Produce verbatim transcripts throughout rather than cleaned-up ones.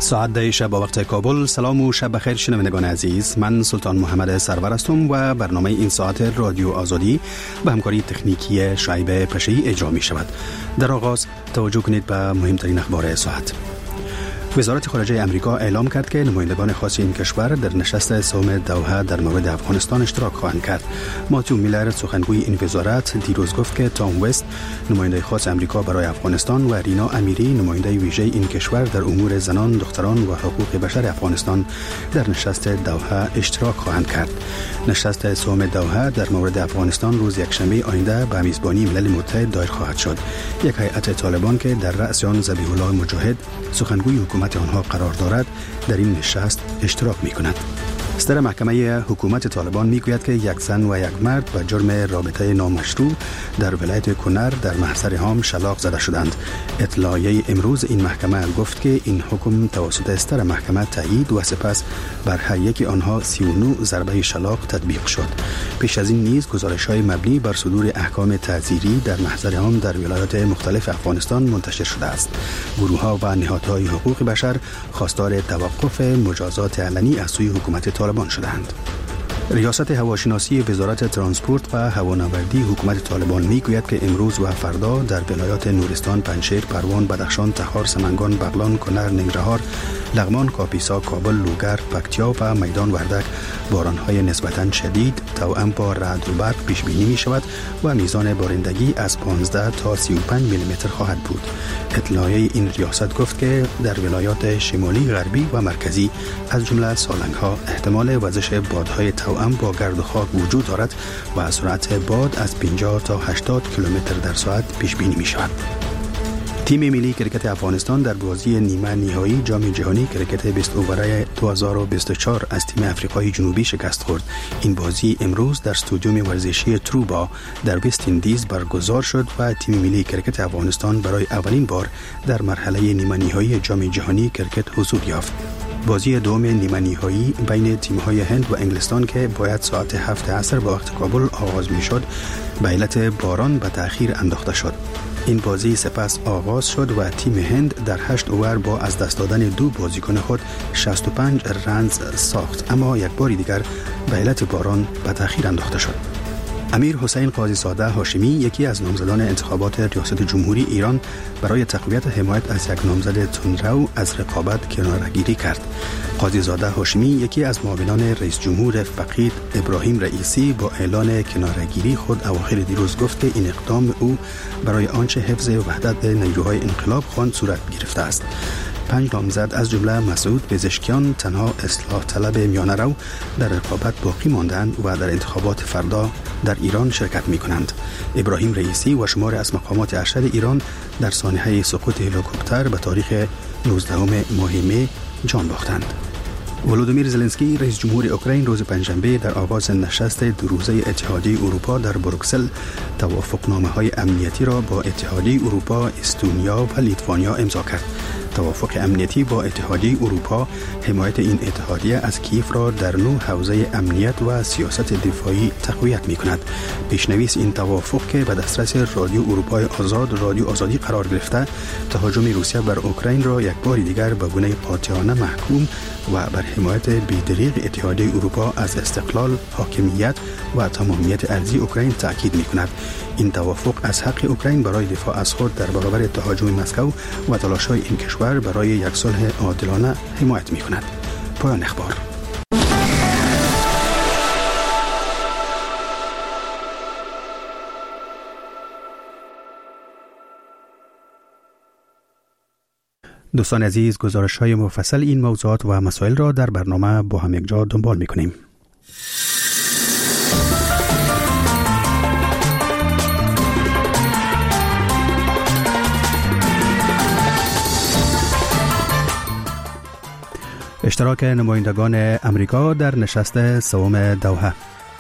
ساعت ده شب با وقت کابل. سلام و شب بخیر شنوندگان عزیز، من سلطان محمد سرور هستم و برنامه این ساعت رادیو آزادی به همکاری تکنیکی شعیب پشه‌ای اجرا می شود. در آغاز توجه کنید به مهمترین اخبار ساعت. وزارت خارجه امریکا اعلام کرد که نمایندگان خاص این کشور در نشست سوم دوحه در مورد افغانستان اشتراک خواهند کرد. ماتیو میلر سخنگوی این وزارت دیروز گفت که تام وست نماینده خاص امریکا برای افغانستان و رینا امیری نماینده ویژه این کشور در امور زنان، دختران و حقوق بشر افغانستان در نشست دوحه اشتراک خواهند کرد. نشست سوم دوحه در مورد افغانستان روز یکشنبه آینده به میزبانی ملل متحد دایر خواهد شد. یک هیئت طالبان که در رأس آن ذبیح الله مجاهد سخنگوی حکومت آنها قرار دارد در این نشست اشتراک می کند. صدر محکمه حکومت طالبان می گوید که یک زن و یک مرد به جرم رابطه نامشروع در ولایت کنر در محضر هام شلاق زده شدند. اطلاعیه امروز این محکمه گفت که این حکم توسط صدر محکمه تایید و سپس بر هر یک آنها سی و نه ضربه شلاق تطبیق شد. پیش از این نیز گزارش‌های مبنی بر صدور احکام تعزیری در محضر هام در ولایات مختلف افغانستان منتشر شده است. گروه‌ها و نهادهای حقوق بشر خواستار توقف مجازات علنی از سوی حکومت طالبان شدند. ریاست هواشناسی وزارت ترانسپورت و هوانوردی حکومت طالبان میگوید که امروز و فردا در ولایات نورستان، پنجشیر، پروان، بدخشان، تخار، سمنگان، بغلان، کنر، ننگرهار، لغمان، کاپیسا، کابل، لوگر، پکتیا و میدان وردک باران‌های نسبتاً شدید توأم با رعد و برق پیش بینی می شود و میزان بارندگی از پانزده تا سی و پنج میلیمتر خواهد بود. اطلاعیه این ریاست گفت که در ولایات شمالی، غربی و مرکزی از جمله سالنگ‌ها احتمال وزش بادهای توأم با گرد و خاک وجود دارد و سرعت باد از پنجاه تا هشتاد کیلومتر در ساعت پیش بینی می شود. تیم ملی کرکت افغانستان در بازی نیمه نهایی جام جهانی کرکت بیست اووره دو هزار و بیست و چهار از تیم آفریقای جنوبی شکست خورد. این بازی امروز در استادیوم ورزشی تروبا در وست اندیز برگزار شد و تیم ملی کرکت افغانستان برای اولین بار در مرحله نیمه نهایی جام جهانی کرکت حضور یافت. بازی دوم نیمه نهایی بین تیم‌های هند و انگلستان که باید ساعت هفت عصر به وقت کابل آغاز می‌شد، به علت باران به تأخیر انداخته شد. این بازی سپس آغاز شد و تیم هند در هشت اوور با از دست دادن دو بازیکن خود شصت و پنج رنز ساخت، اما یک بار دیگر به علت باران به تأخیر انداخته شد. امیر حسین قاضی زاده هاشمی یکی از نامزدان انتخابات ریاست جمهوری ایران برای تقویت حمایت از یک نامزد تندرو از رقابت کناره‌گیری کرد. قاضی زاده هاشمی یکی از معاونان رئیس جمهور فقید ابراهیم رئیسی با اعلان کناره‌گیری خود اواخر دیروز گفت که این اقدام او برای آنچه حفظ وحدت نیروهای انقلاب خواند صورت گرفته است. پنج نامزد از جمله مسعود پزشکیان تنها اصلاح طلب میانه رو در رقابت باقی ماندند و در انتخابات فردا در ایران شرکت می کنند. ابراهیم رئیسی و شمار از مقامات ارشد ایران در سانحه سقوط هلیکوپتر به تاریخ نوزدهم ماه می جان باختند. ولودیمیر زلنسکی رئیس جمهور اوکراین روز پنجشنبه در آغاز نشست دو روزه اتحادیه اروپا در بروکسل توافقنامه‌های امنیتی را با اتحادیه اروپا، استونیا و لیتوانیا امضا کرد. توافق امنیتی با اتحادیه اروپا حمایت این اتحادیه از کیف را در نوع حوزه امنیت و سیاست دفاعی تقویت می کند. پیشنویس این توافق که به دسترس رادیو اروپای آزاد رادیو آزادی قرار گرفته، تهاجم روسیه بر اوکراین را یک بار دیگر به گونه قاطعانه محکوم و بر حمایت بی‌دریغ اتحادیه اروپا از استقلال، حاکمیت و تمامیت ارضی اوکراین تاکید می کند. این توافق از حق اوکراین برای دفاع از خود در برابر تهاجم مسکو و تلاش‌های این کشور برای یک صلح عادلانه حمایت می کند. پایان اخبار. دوستان عزیز، گزارش‌های مفصل این موضوعات و مسائل را در برنامه با هم یکجا دنبال می‌کنیم. اشتراک نمایندگان امریکا در نشست سوم دوحه.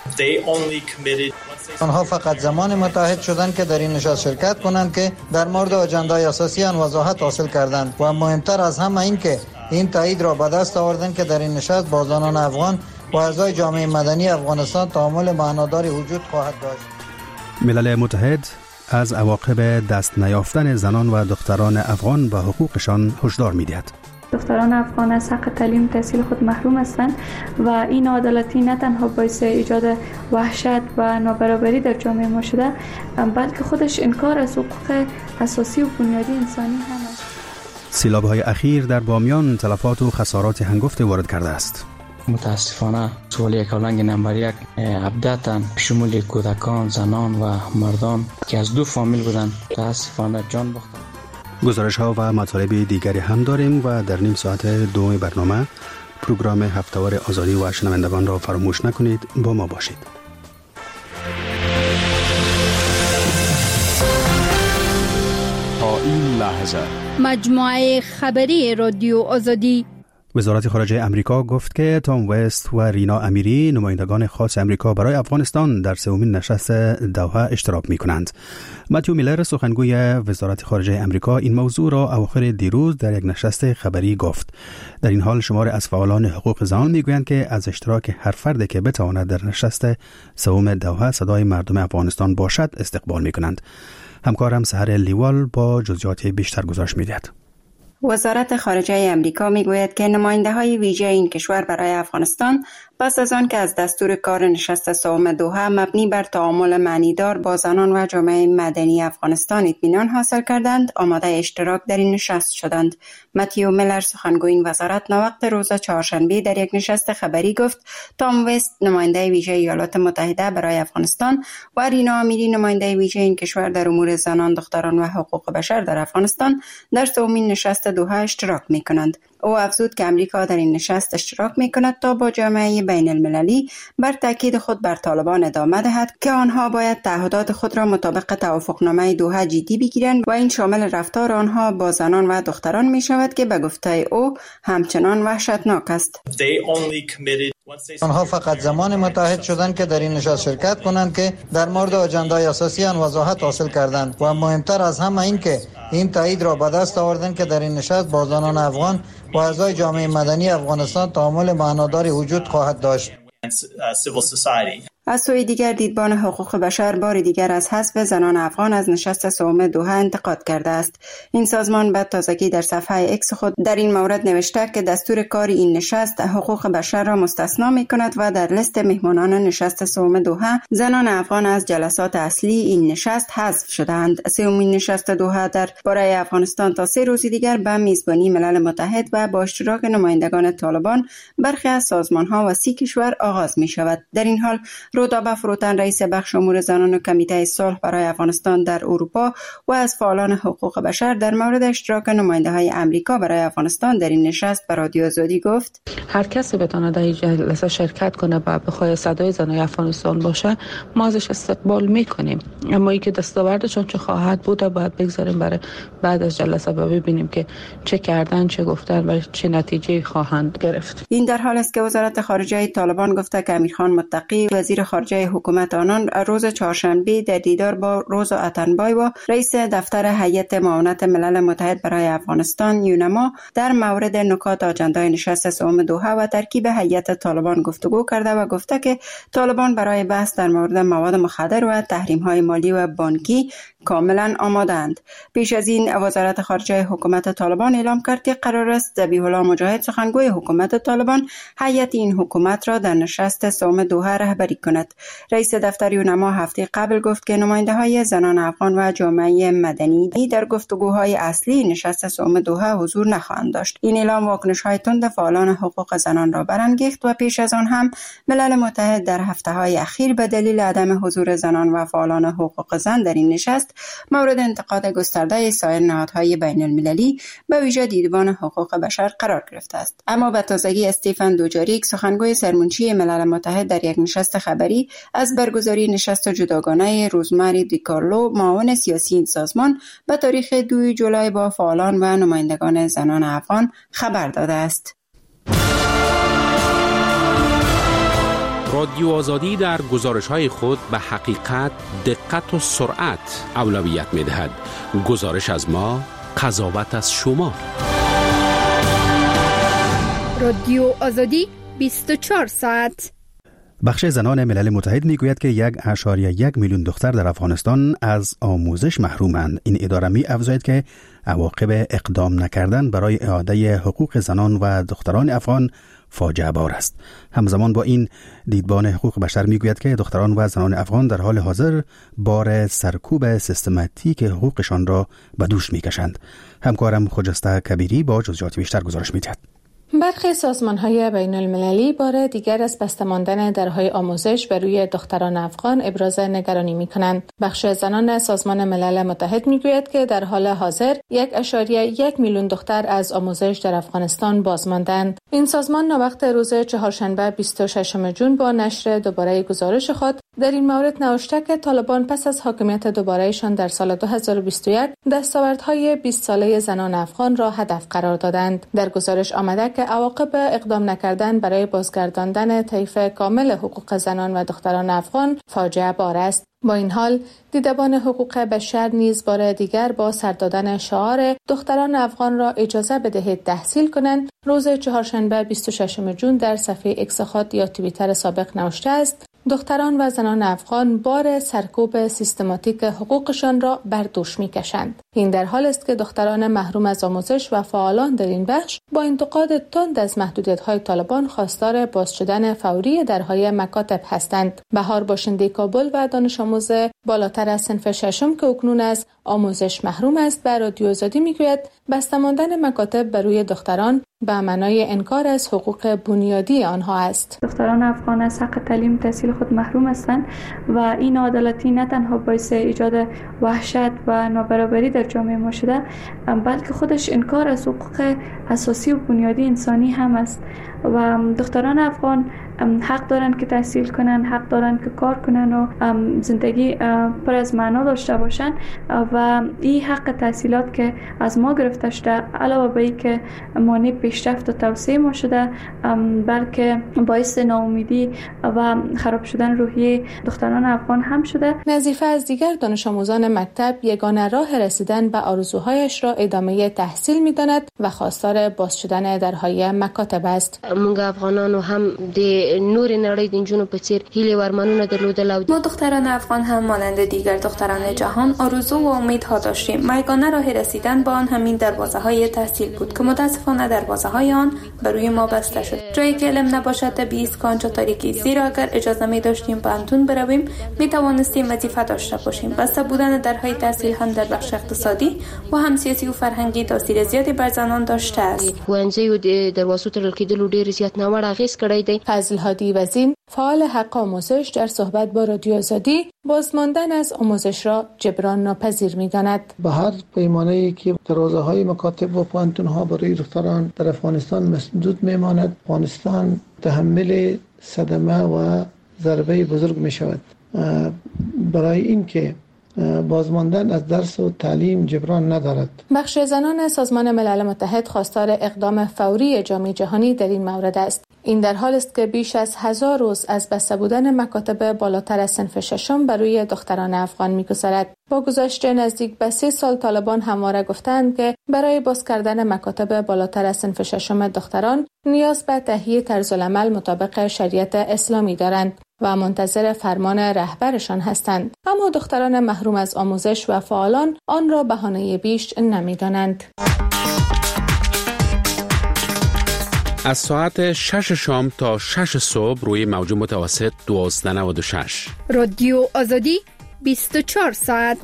آنها فقط زمان متحد شدند که در این نشست شرکت کنند که در مورد اجندای اساسی آن وضاحت حاصل کردند و مهمتر از همه این که این تایید را به دست آوردند که در این نشست با زنان افغان و اعضای جامعه مدنی افغانستان تعامل معناداری وجود خواهد داشت. ملل متحد از عواقب دست نیافتن زنان و دختران افغان به حقوقشان هشدار می‌دهد. دختران افغان از حق تعلیم تحصیل خود محروم هستند و این عدالتی نه تنها باعث ایجاد وحشت و نابرابری در جامعه ما شده، بلکه خودش انکار از حقوق اساسی و بنیادی انسانی هم است. سیلاب‌های اخیر در بامیان تلفات و خسارات هنگفت وارد کرده است. متاسفانه سوال یک اولنگ نمبر یک ابدتاً شمول کودکان، زنان و مردان که از دو فامیل بودن متاسفانه جان باختن. گزارش ها و مطالب دیگری هم داریم و در نیم ساعت دوم برنامه پروگرام هفته‌وار آزادی و شنوندگان را فراموش نکنید. با ما باشید. تا این لحظه مجموعه خبری رادیو آزادی. وزارت خارجه امریکا گفت که تام وست و رینا امیری نمایندگان خاص امریکا برای افغانستان در سومین نشست دوحه اشتراک می کنند. متیو میلر سخنگوی وزارت خارجه امریکا این موضوع را اواخر دیروز در یک نشست خبری گفت. در این حال شمار از فعالان حقوق زنان می گویند که از اشتراک هر فرد که بتواند در نشست سوم دوحه صدای مردم افغانستان باشد استقبال می کنند. همکارم سحر لیوال با جزئیات بیشتر گزارش می دهد. وزارت خارجه امریکا میگوید که نماینده‌های ویژه این کشور برای افغانستان پس از آن که از دستور کار نشست سوم دوحه مبنی بر تعامل معنیدار با زنان و جامعه مدنی افغانستان اطمینان حاصل کردند، آماده اشتراک در این نشست شدند. متیو میلر سخنگوی این وزارت نوقت روز چهارشنبه در یک نشست خبری گفت تام وست نماینده ویژه ایالات متحده برای افغانستان و رینا امیری نماینده ویژه این کشور در امور زنان، دختران و حقوق بشر در افغانستان در سومین نشست دوحه اشتراک می‌کنند. او افزود که امریکا در این نشست اشتراک می‌کند تا با جامعه بین المللی بر تاکید خود بر طالبان ادامه دهد که آنها باید تعهدات خود را مطابق توافقنامه دوحه جدی بگیرند و این شامل رفتار آنها با زنان و دختران می‌شود که به گفته او همچنان وحشتناک است. آنها فقط زمان متحد شدند که در این نشست شرکت کنند که در مورد اجندای اساسی آن وضاحت حاصل کردند و مهمتر از همه این که این تایید را به دست آوردند که در این نشست با زنان افغان و اعضای جامعه مدنی افغانستان تعامل معناداری وجود خواهد داشت. از سوی دیگر دیدبان حقوق بشر بار دیگر از حذف زنان افغان از نشست سوم دوحه انتقاد کرده است. این سازمان بعد تازگی در صفحه اکس خود در این مورد نوشته که دستور کار این نشست حقوق بشر را مستثنا می کند و در لیست مهمانان نشست سوم دوحه زنان افغان از جلسات اصلی این نشست حذف شدند. سومین نشست دوحه در برای افغانستان تا سه روز دیگر به میزبانی ملل متحد و با اشتراک نمایندگان طالبان برخی از سازمان‌ها و سی کشور آغاز می شود. در این حال رودابه فروتن رئیس بخش امور زنان و کمیته صلح برای افغانستان در اروپا و از فعالان حقوق بشر در مورد اشتراک نماینده‌های امریکا برای افغانستان در این نشست به رادیو آزادی گفت هر کسی بتونه در این جلسه شرکت کنه و بخواد صدای زنان افغانستان باشه ما ازش استقبال میکنیم، اما اینکه دستاوردشون چه خواهد بود باید بگذاریم برای بعد از جلسه ببینیم که چه کردن، چه گفتن و چه نتیجه خواهند گرفت. این در حال است که وزارت خارجه طالبان گفته که امیرخان متقی وزیر خارجه حکومت آنان روز چهارشنبه در دیدار با روزا اتنبای و رئیس دفتر هیئت معاونت ملل متحد برای افغانستان یونما در مورد نکات آجندای نشست سوم دوحه و ترکیب هیئت طالبان گفتگو کرده و گفته که طالبان برای بحث در مورد مواد مخدر و تحریم‌های مالی و بانکی کاملا آماده‌اند. پیش از این وزارت خارجه حکومت طالبان اعلام کرد که قرار است ذبیح الله مجاهد سخنگوی حکومت طالبان هیئت این حکومت را در نشست سوم دوحه رهبری کند. رئیس دفتر یونما هفته قبل گفت که نماینده‌های زنان افغان و جامعه مدنی در گفتگوهای اصلی نشست سوم دوحه حضور نخواهند داشت. این اعلام واکنش‌های تند فعالان حقوق زنان را برانگیخت و پیش از آن هم ملل متحد در هفته‌های اخیر به دلیل عدم حضور زنان و فعالان حقوق زن در این نشست مورد انتقاد گسترده سایر نهادهای بین المللی به ویژه دیدبان حقوق بشر قرار گرفته است. اما به تازگی استیفن دوجاریک سخنگوی سرمنشی ملل متحد در یک نشست خبری از برگزاری نشست جداگانه روزماری دیکارلو معاون سیاسی این سازمان به تاریخ دو جولای با فعالان و نمایندگان زنان افغان خبر داده است. رادیو آزادی در گزارش‌های خود به حقیقت، دقت و سرعت اولویت می‌دهد. گزارش از ما، قضاوت از شما. رادیو آزادی بیست و چهار ساعت. بخش زنان ملل متحد میگوید که یک اشاریه یک میلیون دختر در افغانستان از آموزش محرومند. این اداره می افزاید که عواقب اقدام نکردن برای اعاده حقوق زنان و دختران افغان فاجعه بار است. همزمان با این دیدبان حقوق بشر میگوید که دختران و زنان افغان در حال حاضر بار سرکوب سیستماتیک حقوقشان را به دوش میکشند. همکارم خجسته کبیری با جزئیات بیشتر گزارش میدهد. برخی سازمان‌های بین‌المللی بار دیگر از بسته ماندن درهای آموزش بر روی دختران افغان ابراز نگرانی می‌کنند. بخش زنان سازمان ملل متحد می‌گوید که در حال حاضر یک اشاریه یک میلیون دختر از آموزش در افغانستان باز ماندند. این سازمان ناوقت روز چهارشنبه بیست و ششم ژوئن با نشر دوباره گزارش خود در این مورد نوشته که طالبان پس از حاکمیت دوباره‌شان در سال دو هزار و بیست و یک دستاوردهای بیست ساله زنان افغان را هدف قرار دادند. در گزارش آمده که عواقب اقدام نکردن برای بازگرداندن طیف کامل حقوق زنان و دختران افغان فاجعه بار است. با این حال دیدبان حقوق بشر نیز بار دیگر با سر دادن شعار دختران افغان را اجازه بدهید تحصیل کنند روز چهارشنبه بیست و ششم ژوئن در صفحه اکس خود یا توییتر سابق نوشته است: دختران و زنان افغان بار سرکوب سیستماتیک حقوقشان را بر دوش می‌کشند. این در حال است که دختران محروم از آموزش و فعالان در این بخش با انتقاد تند از محدودیت‌های طالبان خواستار باز شدن فوری درهای مکاتب هستند. بهار باشنده کابل و دانش آموز بالاتر از صنف ششم که اکنون از آموزش محروم است به رادیو آزادی میگوید بسته ماندن مکاتب بر روی دختران به معنای انکار از حقوق بنیادی آنها است. دختران افغان از حق تعلیم تحصیل خود محروم هستند و این عدالتی نه تنها باعث ایجاد وحشت و نابرابری در جامعه ما شده، بلکه خودش انکار از حقوق اساسی و بنیادی انسانی هم است. و دختران افغان حق دارند که تحصیل کنند، حق دارند که کار کنند و زندگی پر از معنا داشته باشند و این حق تحصیلات که از ما گرفته شده علاوه بر اینکه مانع پیشرفت و توسعه ما شده، بلکه باعث ناامیدی و خراب شدن روحیه دختران افغان هم شده. نظیفه از دیگر دانش آموزان مکتب یگانه راه رسیدن به آرزوهایش را ادامه تحصیل می‌داند و خواستار باز شدن درهای مکاتب است. موږ افغانانو هم د نور نړۍ د جنونو په څیر هیله ورمنونه درلودل او ما دختران افغان هم مانند دیگر دختران جهان آرزو و امیدها داشتیم. یگانه راه رسیدن به آن همین دروازه‌های تحصیل بود که متاسفانه دروازه‌های آن بر روی ما بسته شد. جایی که علم نباشد طبیعی است که آنجا تاریکی، زیرا اگر اجازه می داشتیم به اندون برویم می توانستیم وظیفه داشته باشیم. بسته بودن درهای تحصیل هم در بخش اقتصادی و هم سیاسی و فرهنگی تاثیر زیادی بر زنان داشته است. ښوونځیو د دروازو تړل کېدلو ډېر زیات ناوړه اغېز کړی دی. فضل هادی وزین فعال حق آموزش در صحبت با رادیو آزادی بازماندن از آموزش را جبران ناپذیر می‌داند. به هر پیمانه‌ای که دروازه‌های مکاتب و پوهنتون‌ها برای دختران در افغانستان مسدود می‌ماند، افغانستان تحمل صدمه و ضربه بزرگ می‌شود. برای اینکه بازماندن از درس و تعلیم جبران ندارد. بخش زنان سازمان ملل متحد خواستار اقدام فوری جامعه جهانی در این مورد است. این در حال است که بیش از هزار روز از بسته بودن مکاتب بالاتر از صنف ششم بر روی دختران افغان می‌گذرد. با گذشت نزدیک به سه سال طالبان همواره گفتند که برای باز کردن مکاتب بالاتر از صنف ششم دختران نیاز به تهیه طرزالعمل مطابق شریعت اسلامی دارند و منتظر فرمان رهبرشان هستند، اما دختران محروم از آموزش و فعالان آن را بهانه بیش نمی‌دانند. از ساعت شش شام تا شش صبح روی موج متوسط دوازده نود و شش رادیو آزادی بیست و چهار ساعت.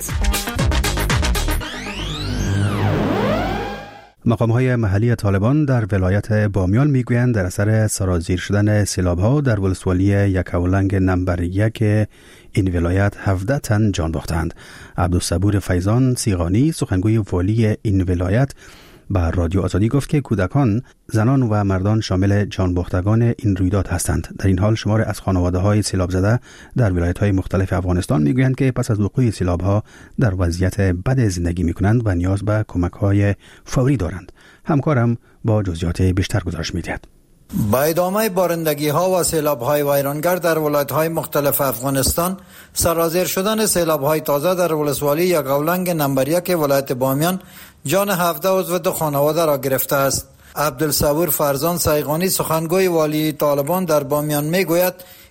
مقام‌های محلی طالبان در ولایت بامیان میگویند در اثر سرازیر شدن سیلاب‌ها در ولسوالی یکاولنگ نمبر یک این ولایت هفده تن جان باختند. عبدالصبور فیضان سیغانی سخنگوی والی این ولایت به رادیو آزادی گفت که کودکان، زنان و مردان شامل جانباختگان این رویداد هستند. در این حال شمار از خانواده‌های سیلاب زده در ولایت‌های مختلف افغانستان میگویند که پس از وقوع سیلاب‌ها در وضعیت بد زندگی می‌کنند و نیاز به کمک‌های فوری دارند. همکارم با جزئیات بیشتر گزارش می‌دهد. با ادامه بارندگی‌ها و سیلاب‌های ویرانگر در ولایت‌های مختلف افغانستان، سرازیر شدن سیلاب‌های تازه در ولسوالی یکاولنگ نمبر یک ولایت بامیان جان هفده عضو دو خانواده را گرفته است. عبدالصبور فرزان سیغانی سخنگوی والی طالبان در بامیان میگوید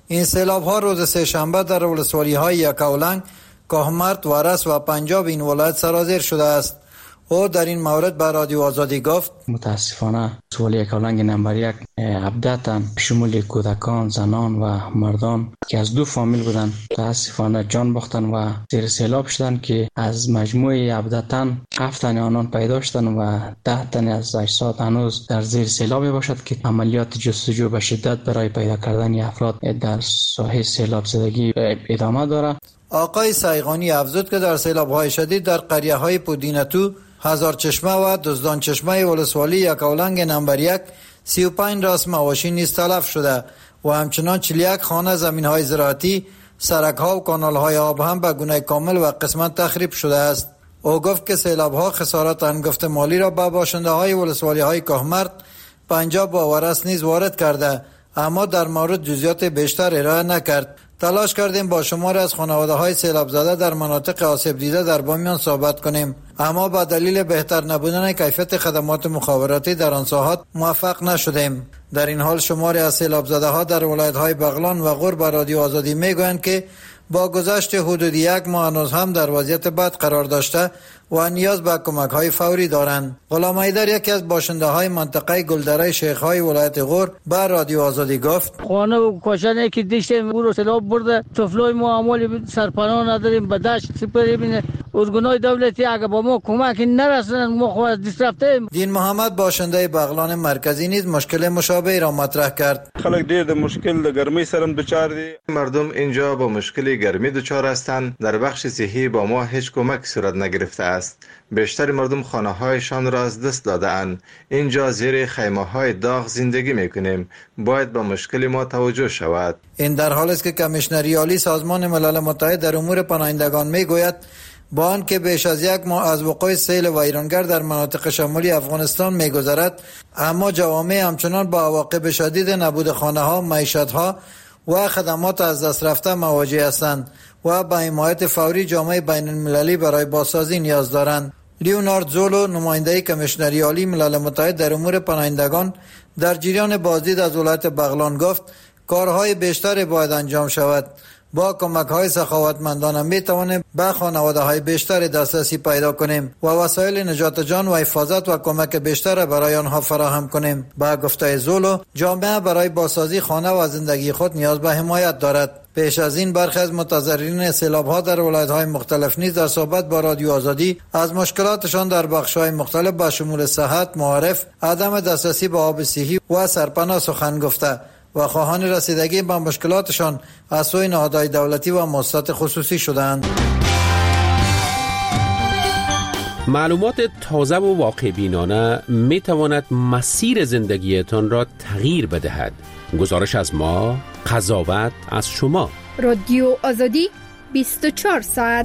این سیلاب ها روز سه‌شنبه در ولسوالی های یکاولنگ، کهمرد، ورس و پنجاب این ولایت سرازیر شده است. او در این مورد به رادیو آزادی گفت: متاسفانه ولسوالی یکاولنگ نمبر یک عبدتا شمول کودکان، زنان و مردان که از دو فامیل بودند متاسفانه جان باختن و زیر سیلاب شدند که از مجموع عبدتا هفت تن آنان پیدا شدند و ده تن از اجساد هنوز در زیر سیلاب باشد که عملیات جستجو به شدت برای پیدا کردن افراد در ساحه سیلاب زدگی ادامه دارد. آقای سیغانی افزود که در سیلاب‌های شدید در قریه‌های پودینتو، هزار چشمه و دزدان چشمه ولسوالی یکاولنگ نمبر یک سی و پنج راس مواشی نیز تلف شده و همچنان چهل و یک خانه زمین‌های زراعتی، سرک‌ها و کانال‌های آب هم به گونه کامل و قسمت تخریب شده است. او گفت که سیلاب‌ها خسارات هنگفت مالی را به باشنده‌های ولسوالی‌های کهمرد، پنجاب و ورس نیز وارد کرده، اما در مورد جزئیات بیشتر ارائه نکرد. تلاش کردیم با شماری از خانواده‌های سیلاب زده در مناطق آسیب دیده در بامیان صحبت کنیم، اما با دلیل بهتر نبودن کیفیت خدمات مخابراتی در آن ساحات موفق نشدیم. در این حال شماری از سیلاب زده ها در ولایت‌های بغلان و غور به رادیو آزادی میگویند که با گذشت حدود یک ماه هنوز هم در وضعیت بد قرار داشته و نیاز به کمک‌های فوری دارند. غلام حیدر، یکی از باشنده‌های منطقه گلدره شیخ‌های ولایت غور، به رادیو آزادی گفت: خانه و کوشنه که دیشت رو سیلاب برده، طفلای ما معمولی سرپناه نداریم، به دشت سپری بینه. ارگان‌های دولتی اگه با ما کمک نرسونن ما خو از دست رفتیم. دین محمد، باشنده بغلان مرکزی، نیز مشکل مشابه را مطرح کرد. خلک ډیر د مشکل د ګرمۍ سره دچار دي. مردم اینجا با مشکل گرمی دچار هستند. در بخش صحی با ما هیچ کمک صورت نگرفته است. بیشتر مردم خانه هایشان را از دست داده اند. اینجا زیر خیمه های داغ زندگی میکنیم. باید به مشکل ما توجه شود. این در حالی است که کمیشنری عالی سازمان ملل متحد در امور پناهندگان میگوید با آنکه بیش از یک ماه از وقوع سیل ویرانگر در مناطق شمالی افغانستان میگذرد، اما جوامع همچنان با عواقب شدید نبود خانه ها، معیشت ها و خدمات از دست رفته مواجه هستند و با حمایت فوری جامعه بین المللی برای بازسازی نیاز دارند. لیونارد زولو، نماینده کمیشنری عالی ملل متحد در امور پناهندگان، در جریان بازدید از ولایت بغلان گفت کارهای بیشتری باید انجام شود. با کمک‌های سخاوتمندانه می‌توانیم به خانواده‌های بیشتری دسترسی پیدا کنیم و وسایل نجات جان و حفاظت و کمک بیشتر برای آنها فراهم کنیم. با گفته زولو، جامعه برای بازسازی خانه و زندگی خود نیاز به حمایت دارد. پیش از این برخی از متضررین سیلاب‌ها در ولایت‌های مختلف نیز در صحبت با رادیو آزادی از مشکلاتشان در بخش‌های مختلف به شمول صحت، معارف، عدم دسترسی به آب صحی و سرپناه سخن گفته و خواهان رسیدگی به مشکلاتشان از سوی نهادهای دولتی و مؤسسات خصوصی شدند. معلومات تازه و واقع بینانه می تواند مسیر زندگیتان را تغییر بدهد. گزارش از ما، قضاوت از شما. رادیو آزادی بیست و چهار ساعت.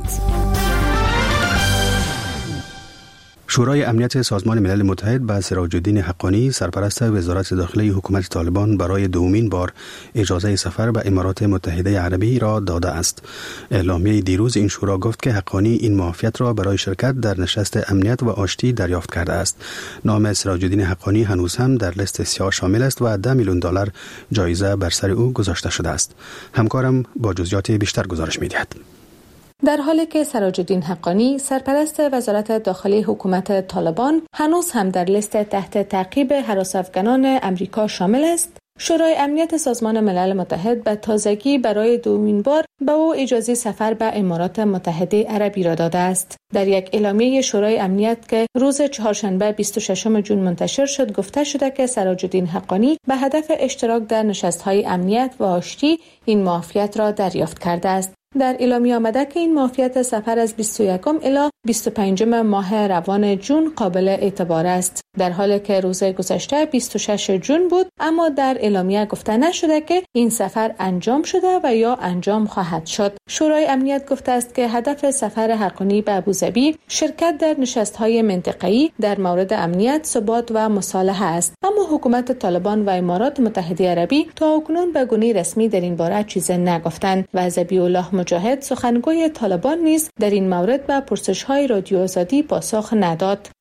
شورای امنیت سازمان ملل متحد به سراج الدین حقانی، سرپرست وزارت داخلی حکومت طالبان، برای دومین بار اجازه سفر به امارات متحده عربی را داده است. اعلامیه دیروز این شورا گفت که حقانی این معافیت را برای شرکت در نشست امنیت و آشتی دریافت کرده است. نام سراج الدین حقانی هنوز هم در لیست سیاه شامل است و ده میلیون دلار جایزه بر سر او گذاشته شده است. همکارم با جزئیات بیشتر گزارش می‌دهد. در حالی که سراج الدین حقانی، سرپرست وزارت داخلی حکومت طالبان، هنوز هم در لیست تحت تعقیب هراس افغانان امریکا شامل است، شورای امنیت سازمان ملل متحد به تازگی برای دومین بار به او اجازه سفر به امارات متحده عربی را داده است. در یک اعلامیه شورای امنیت که روز چهارشنبه بیست و ششم ژوئن منتشر شد، گفته شده که سراج الدین حقانی به هدف اشتراک در نشست‌های امنیت و آشتی این معافیت را دریافت کرده است. در اعلامیه آمده که این معافیت سفر از بیست و یکم الی بیست و پنجم ماه روان جون قابل اعتبار است، در حالی که روز گذشته بیست و ششم ژوئن بود، اما در اعلامیه گفته نشده که این سفر انجام شده و یا انجام خواهد شد. شورای امنیت گفته است که هدف سفر حقانی به ابوظبی شرکت در نشست‌های منطقه‌ای در مورد امنیت، ثبات و مصالحه است، اما حکومت طالبان و امارات متحده عربی تا اکنون به گونه رسمی در این باره چیزی نگفتند و ذبیح الله مجاهد، سخنگوی طالبان، نیز در این مورد به پرسش‌های رادیو آزادی پاسخ نداد.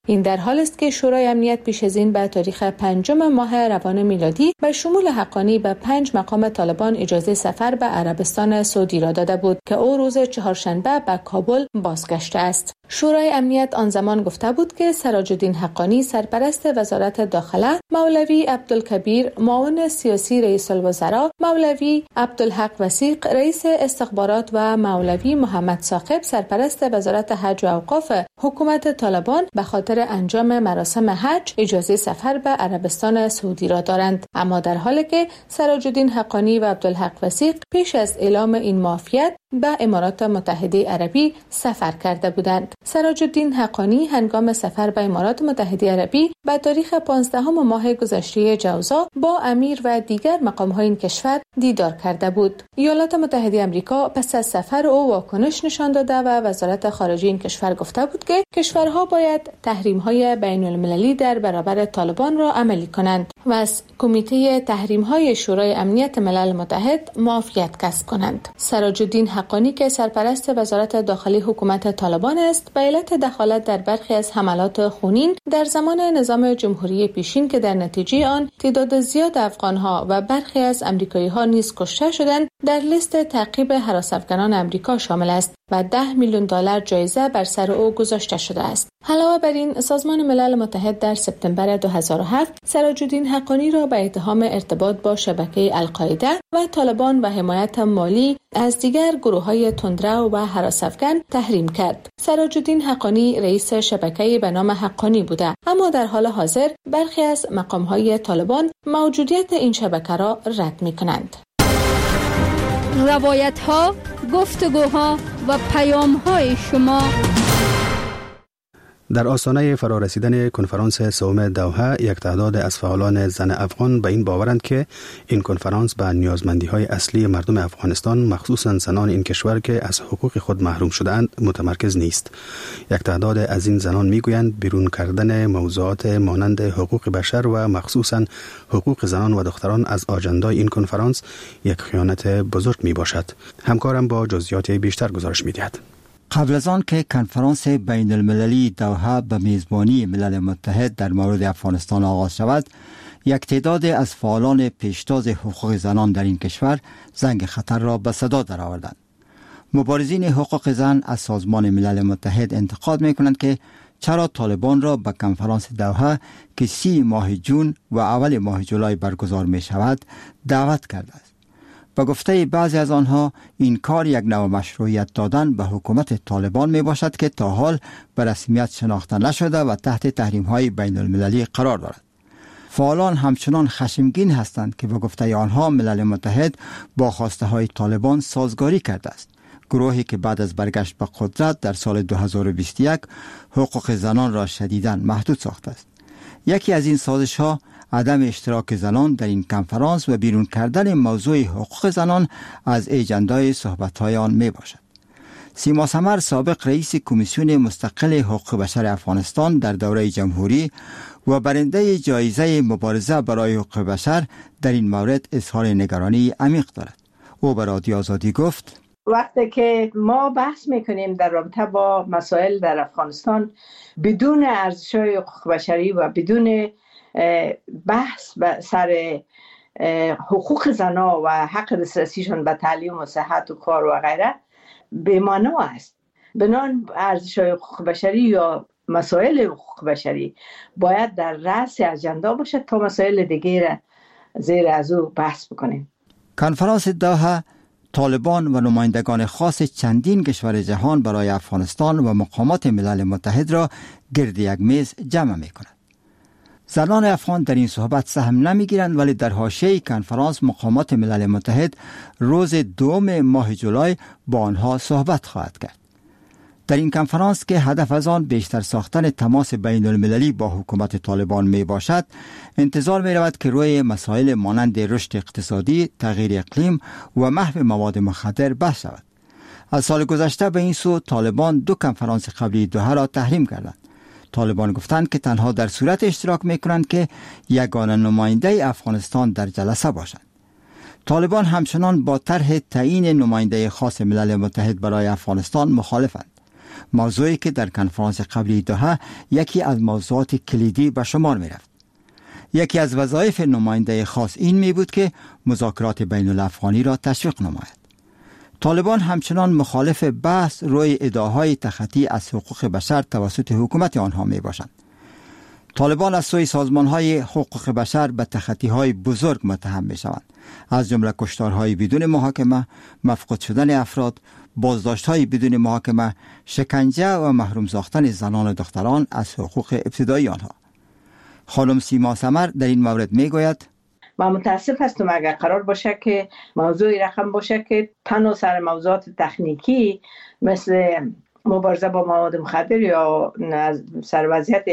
این در حال است که شورای امنیت پیش از این به تاریخ پنجم ماه روان میلادی به شمول حقانی به پنج مقام طالبان اجازه سفر به عربستان سعودی را داده بود که او روز چهارشنبه به کابل بازگشته است. شورای امنیت آن زمان گفته بود که سراج الدین حقانی سرپرست وزارت داخله، مولوی عبدالکبیر معاون سیاسی رئیس الوزراء، مولوی عبدالحق وثیق رئیس استخبارات و مولوی محمد ثاقب سرپرست وزارت حج و اوقاف حکومت طالبان به خاطر انجام مراسم حج اجازه سفر به عربستان سعودی را دارند. اما در حالی که سراج الدین حقانی و عبدالحق وثیق پیش از اعلام این معافیت به امارات متحده عربی سفر کرده بودند. سراج الدین حقانی هنگام سفر به امارات متحده عربی به تاریخ پانزدهم ماه گذشته جوزا با امیر و دیگر مقام‌های این کشور دیدار کرده بود. ایالات متحده آمریکا پس از سفر او واکنش نشان داده و وزارت خارجه این کشور گفته بود که کشورها باید تحریم‌های بین‌المللی در برابر طالبان را عملی کنند و از کمیته تحریم‌های شورای امنیت ملل متحد معافیت کسب کنند. سراج الدین حقانی که سرپرست وزارت داخلی حکومت طالبان است، به علت دخالت در برخی از حملات خونین در زمان نظام جمهوری پیشین که در نتیجه آن تعداد زیاد افغان‌ها و برخی از آمریکایی‌ها نیز کشته شدند، در لیست تعقیب هراس‌افکنان آمریکا شامل است و ده میلیون دلار جایزه بر سر او گذاشته شده است. علاوه بر این، سازمان ملل متحد در سپتامبر دو هزار و هفت سراج الدین حقانی را به اتهام ارتباط با شبکه القاعده و طالبان و حمایت مالی از دیگر گروه‌های تندرو و هراس‌افکن تحریم کرد. سراج الدین حقانی رئیس شبکه‌ای به نام حقانی بوده، اما در حال حاضر برخی از مقام‌های طالبان موجودیت این شبکه را رد می‌کنند. روایت‌ها، گفتگوها و پیام‌های شما در آستانه فرارسیدن کنفرانس سوم دوحه، یک تعداد از فعالان زن افغان به این باورند که این کنفرانس به نیازمندی‌های اصلی مردم افغانستان، مخصوصاً زنان این کشور که از حقوق خود محروم شده‌اند، متمرکز نیست. یک تعداد از این زنان می‌گویند بیرون کردن موضوعات مانند حقوق بشر و مخصوصاً حقوق زنان و دختران از آجندای این کنفرانس یک خیانت بزرگ میباشد. همکارم با جزئیات بیشتر گزارش می‌دهد. قبل از آن که کنفرانس بین المللی دوحه به میزبانی ملل متحد در مورد افغانستان آغاز شود، یک تعداد از فعالان پیشتاز حقوق زنان در این کشور زنگ خطر را به صدا درآوردند. مبارزین حقوق زن از سازمان ملل متحد انتقاد می‌کنند که چرا طالبان را به کنفرانس دوحه که سی ماه جون و اول ماه جولای برگزار می شود دعوت کرده است. با گفته بعضی از آنها، این کار یک نوع مشروعیت دادن به حکومت طالبان می باشد که تا حال به رسمیت شناخته نشده و تحت تحریم های بین المللی قرار دارد. فعالان همچنان خشمگین هستند که با گفته آنها ملل متحد با خواسته های طالبان سازگاری کرده است. گروهی که بعد از برگشت به قدرت در سال دو هزار و بیست و یک حقوق زنان را شدیداً محدود ساخته است. یکی از این سازش ها عدم اشتراک زنان در این کنفرانس و بیرون کردن موضوع حقوق زنان از اجندای صحبت‌های آن می باشد. سیما سمر، سابق رئیس کمیسیون مستقل حقوق بشر افغانستان در دوره جمهوری و برنده جایزه مبارزه برای حقوق بشر، در این مورد اظهار نگرانی عمیق دارد. او به رادیو آزادی گفت: وقتی که ما بحث میکنیم در رابطه با مسائل در افغانستان بدون ارزش‌های حقوق بشری و بدون بحث سر حقوق زنان و حق دسترسیشون به تعلیم و صحت و کار و غیره بی‌معنا است. بنان ارزش‌های حقوق بشری یا مسائل حقوق بشری باید در رأس اجندا باشه تا مسائل دیگر زیر از او بحث بکنیم. کنفرانس دوحه طالبان و نمایندگان خاص چندین کشور جهان برای افغانستان و مقامات ملل متحد را گرد یک میز جمع می کند. زنان افغان در این صحبت سهم نمی گیرند، ولی در حاشیه کنفرانس مقامات ملل متحد روز دوم ماه جولای با آنها صحبت خواهد کرد. در این کنفرانس که هدف از آن بیشتر ساختن تماس بین المللی با حکومت طالبان می باشد، انتظار می رود که روی مسائل مانند رشد اقتصادی، تغییر اقلیم و محو مواد مخدر بحث شود. از سال گذشته به این سو طالبان دو کنفرانس قبلی دوحه را تحریم کردند. طالبان گفتند که تنها در صورت اشتراک می کنند که یگانه نماینده افغانستان در جلسه باشند. طالبان همچنان با طرح تعیین نماینده خاص ملل متحد برای افغانستان مخالفند. موضوعی که در کنفرانس قبلی دوحه یکی از موضوعات کلیدی به شمار می رفت. یکی از وظایف نماینده خاص این می بود که مذاکرات بین الافغانی را تشویق نماید. طالبان همچنان مخالف بحث روی ادعاهای تخطی از حقوق بشر توسط حکومت آنها می باشند. طالبان از سوی سازمان‌های حقوق بشر به تخطی‌های بزرگ متهم می‌شوند، از جمله کشتارهای بدون محاکمه، مفقود شدن افراد، بازداشت‌های بدون محاکمه، شکنجه و محروم ساختن زنان و دختران از حقوق ابتدایی آنها. خانم سیما سمر در این مورد می‌گوید: ما متاسف هستم اگر قرار باشه که موضوعی رقم باشه که تنها سر موضوعات تکنیکی مثل مبارزه با مواد مخدر یا سر وضعیت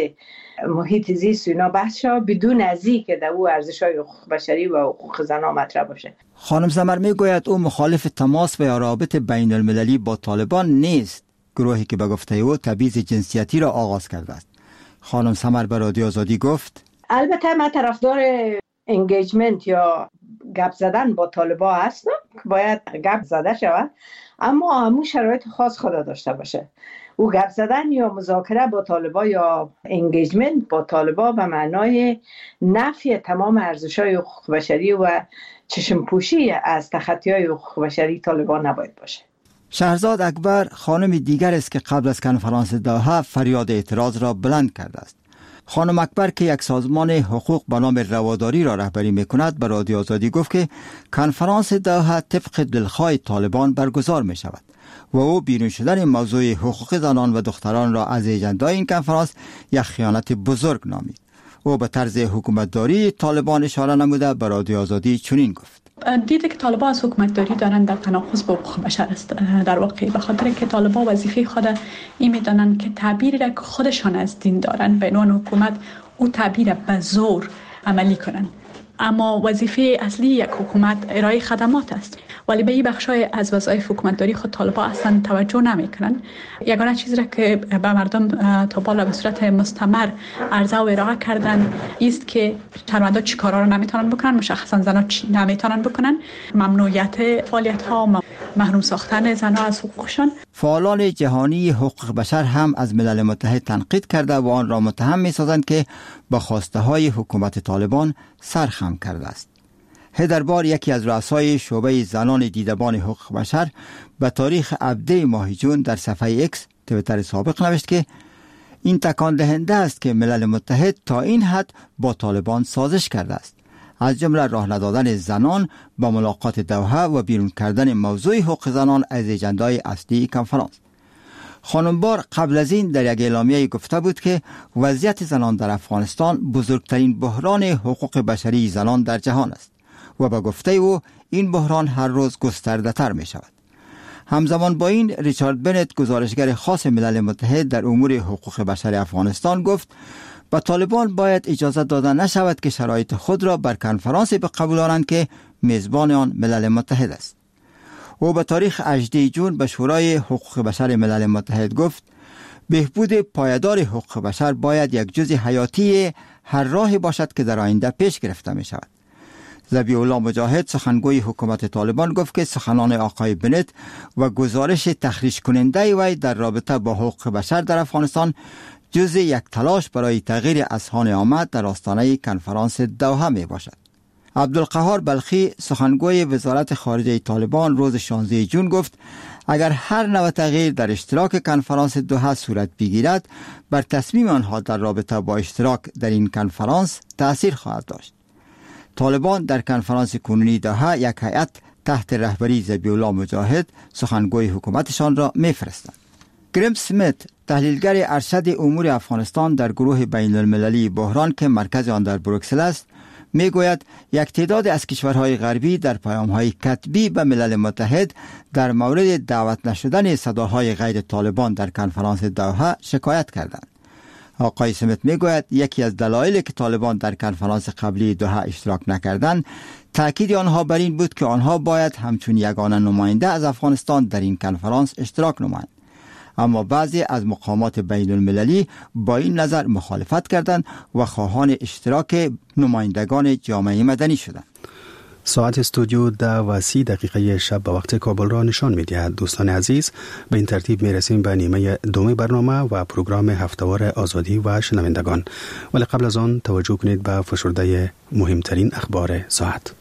محیط زیست و اینا بحث شد بدون از اینکه در او ارزش‌های حقوق بشری و حقوق زنان مطرح باشه. خانم سمر میگوید او مخالف تماس و رابط بین المللی با طالبان نیست، گروهی که به گفته او تبعیض جنسیتی را آغاز کرده است. خانم سمر به رادیو آزادی گفت: البته من طرفدار انگیجمنت یا گپ زدن با طالبان هستم که باید گپ زده شود، اما همون شرایط خاص خدا داشته باشه. او گپ زدن یا مذاکره با طالبان یا انگیجمنت با طالبان به معنای نفی تمام ارزش‌های حقوق بشری و چشم پوشی از تخطی‌های حقوق بشری طالبان نباید باشه. شهرزاد اکبر خانم دیگر است که قبل از کنفرانس دوحه فریاد اعتراض را بلند کرده است. خانم اکبر که یک سازمان حقوق به نام رواداری را رهبری می‌کند به رادیو آزادی گفت که کنفرانس دوحه طبق دلخواه طالبان برگزار می‌شود و او بیرون شدن موضوع حقوق زنان و دختران را از اجندای این کنفرانس یک خیانت بزرگ نامید. او به طرز حکومتداری طالبان اشاره نموده به رادیو آزادی چنین گفت: دیده که طالبان از حکومتداری دارند در تناقض با حقوق بشر است. در واقع به خاطر که طالبان وظیفه خود این میدانند که تعبیری را که خودشان از دین دارند به عنوان حکومت او تعبیر به زور عملی کنند، اما وظیفه اصلی یک حکومت ارائه خدمات است، ولی به این بخشای از وظایف حکومتداری خود طالبان اصلا توجه نمیکنند. یگانه چیزی را که به مردم تا بالا به صورت مستمر عرضه و ارائه کردن است که شهروندان چی کارا را نمیتونن بکنن، مشخصا زنان چی نمیتونن بکنن، ممنوعیت فعالیت ها، محروم ساختن زنان از حقوقشان. فعالان جهانی حقوق بشر هم از ملل متحد تنقید کرده و آن را متهم می‌سازند که با خواسته های حکومت طالبان سرخم کرده است. هدربار یکی از رؤسای شعبه زنان دیدبان حقوق بشر به تاریخ هفدهم ماه جون در صفحه اکس توییتر سابق نوشت که این تکان دهنده است که ملل متحد تا این حد با طالبان سازش کرده است، از جمله راه ندادن زنان با ملاقات دوحه و بیرون کردن موضوع حقوق زنان از اجندای اصلی کنفرانس. خانم بار قبل از این در یک اعلامیه گفته بود که وضعیت زنان در افغانستان بزرگترین بحران حقوق بشری زنان در جهان است و به گفته او این بحران هر روز گسترده تر می شود. همزمان با این ریچارد بنت گزارشگر خاص ملل متحد در امور حقوق بشر افغانستان گفت به طالبان باید اجازه داده نشود که شرایط خود را بر کنفرانس بقبولانند که میزبان آن ملل متحد است. او به تاریخ هجدهم جون به شورای حقوق بشر ملل متحد گفت بهبود پایدار حقوق بشر باید یک جزء حیاتی هر راهی باشد که در آینده پیش گرفته می شود. ذبیح الله مجاهد سخنگوی حکومت طالبان گفت که سخنان آقای بنت و گزارش تخریش کننده وی در رابطه با حقوق بشر در افغانستان جزء یک تلاش برای تغییر اذهان عامه در آستانه کنفرانس دوحه می باشد. عبدالقهار بلخی سخنگوی وزارت خارجه طالبان روز شانزدهم جون گفت اگر هر نوع تغییر در اشتراک کنفرانس دوحه صورت بگیرد بر تصمیم آنها در رابطه با اشتراک در این کنفرانس تأثیر خواهد داشت. طالبان در کنفرانس کنونی دوحه یک هیئت تحت رهبری ذبیح الله مجاهد سخنگوی حکومتشان را می‌فرستند. گریم سمیت تحلیلگر ارشد امور افغانستان در گروه بین المللی بحران که مرکز آن در بروکسل است میگوید یک تعداد از کشورهای غربی در پیام‌های کتبی به ملل متحد در مورد دعوت نشدن صداهای غیر طالبان در کنفرانس دوحه شکایت کردند. آقای سمیت میگوید یکی از دلایلی که طالبان در کنفرانس قبلی دوحه اشتراک نکردند تأکید آنها بر این بود که آنها باید همچون یگانه نماینده از افغانستان در این کنفرانس اشتراک نمایند. اما بعضی از مقامات بین المللی با این نظر مخالفت کردند و خواهان اشتراک نمایندگان جامعه مدنی شدند. ساعت استودیو ده و سی دقیقه شب به وقت کابل را نشان می دهد. دوستان عزیز، به این ترتیب می رسیم به نیمه دوم برنامه و پروگرام هفته‌وار آزادی و شنوندگان. ولی قبل از آن توجه کنید به فشرده مهمترین اخبار ساعت.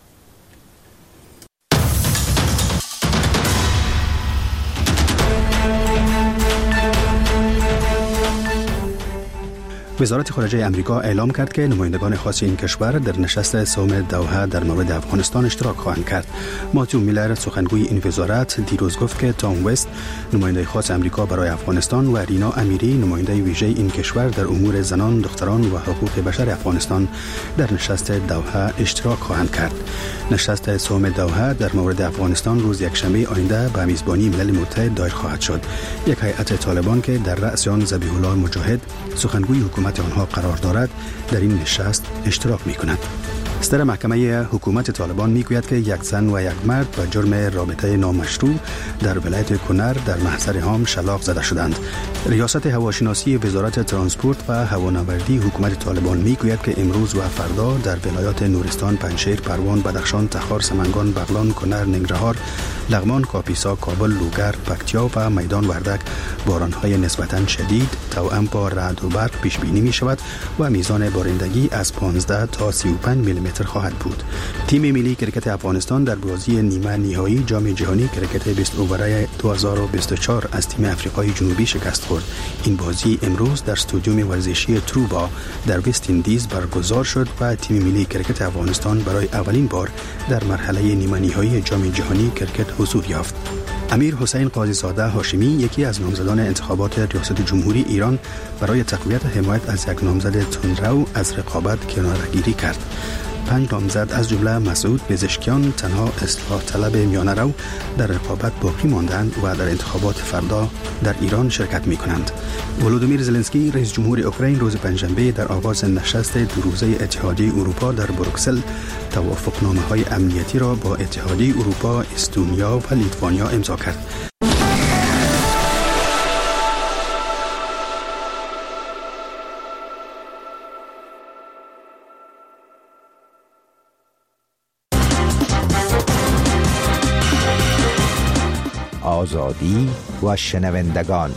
وزارت خارجه امریکا اعلام کرد که نمایندگان خاص این کشور در نشست سوم دوحه در مورد افغانستان اشتراک خواهند کرد. ماتیو میلر سخنگوی این وزارت دیروز گفت که تام وست نماینده خاص امریکا برای افغانستان و رینا امیری نماینده ویژه این کشور در امور زنان، دختران و حقوق بشر افغانستان در نشست دوحه اشتراک خواهند کرد. نشست سوم دوحه در مورد افغانستان روز یکشنبه آینده به میزبانی ملل متحد دایر خواهد شد. یک هیئت طالبان که در رأس آن ذبیح الله مجاهد سخنگوی حکومت آنها قرار دارد در این نشست اشتراک می کند. صدر محکمه حکومت طالبان می گوید که یک زن و یک مرد با جرم رابطه نامشروع در ولایت کنر در محضر هام شلاق زده شدند. ریاست هواشناسی وزارت ترانسپورت و هوانوردی حکومت طالبان می گوید که امروز و فردا در ولایات نورستان، پنجشیر، پروان، بدخشان، تخار، سمنگان، بغلان، کنر، ننگرهار، لغمان، کاپیسا، کابل، لوگر، پکتیا و میدان وردک باران‌های نسبتاً شدید توأم با رعد و برق پیش بینی می شود و میزان بارندگی از پانزده تا سی و پنج میلی متر خواهد بود. تیم ملی کرکت افغانستان در بازی نیمه نهایی جام جهانی کرکت بیست اووره دو هزار و بیست و چهار از تیم آفریقای جنوبی شکست خورد. این بازی امروز در استادیوم ورزشی تروبا در وست اندیز برگزار شد و تیم ملی کرکت افغانستان برای اولین بار در مرحله نیمه نهایی جام جهانی کرکت حضور یافت. امیر حسین قاضی زاده هاشمی یکی از نامزدان انتخابات ریاست جمهوری ایران برای تقویت حمایت از یک نامزد تندرو از رقابت کناره‌گیری کرد. پنج نامزد از جمله مسعود پزشکیان تنها اصلاح طلب میانه رو در رقابت باقی ماندند و در انتخابات فردا در ایران شرکت می کنند. ولودیمیر زلنسکی رئیس جمهور اوکراین روز پنجشنبه در آغاز نشست دو روزه اتحادیه اروپا در بروکسل توافقنامه های امنیتی را با اتحادیه اروپا، استونیا و لیتوانیا امضا کرد. آزادی و شنوندگان.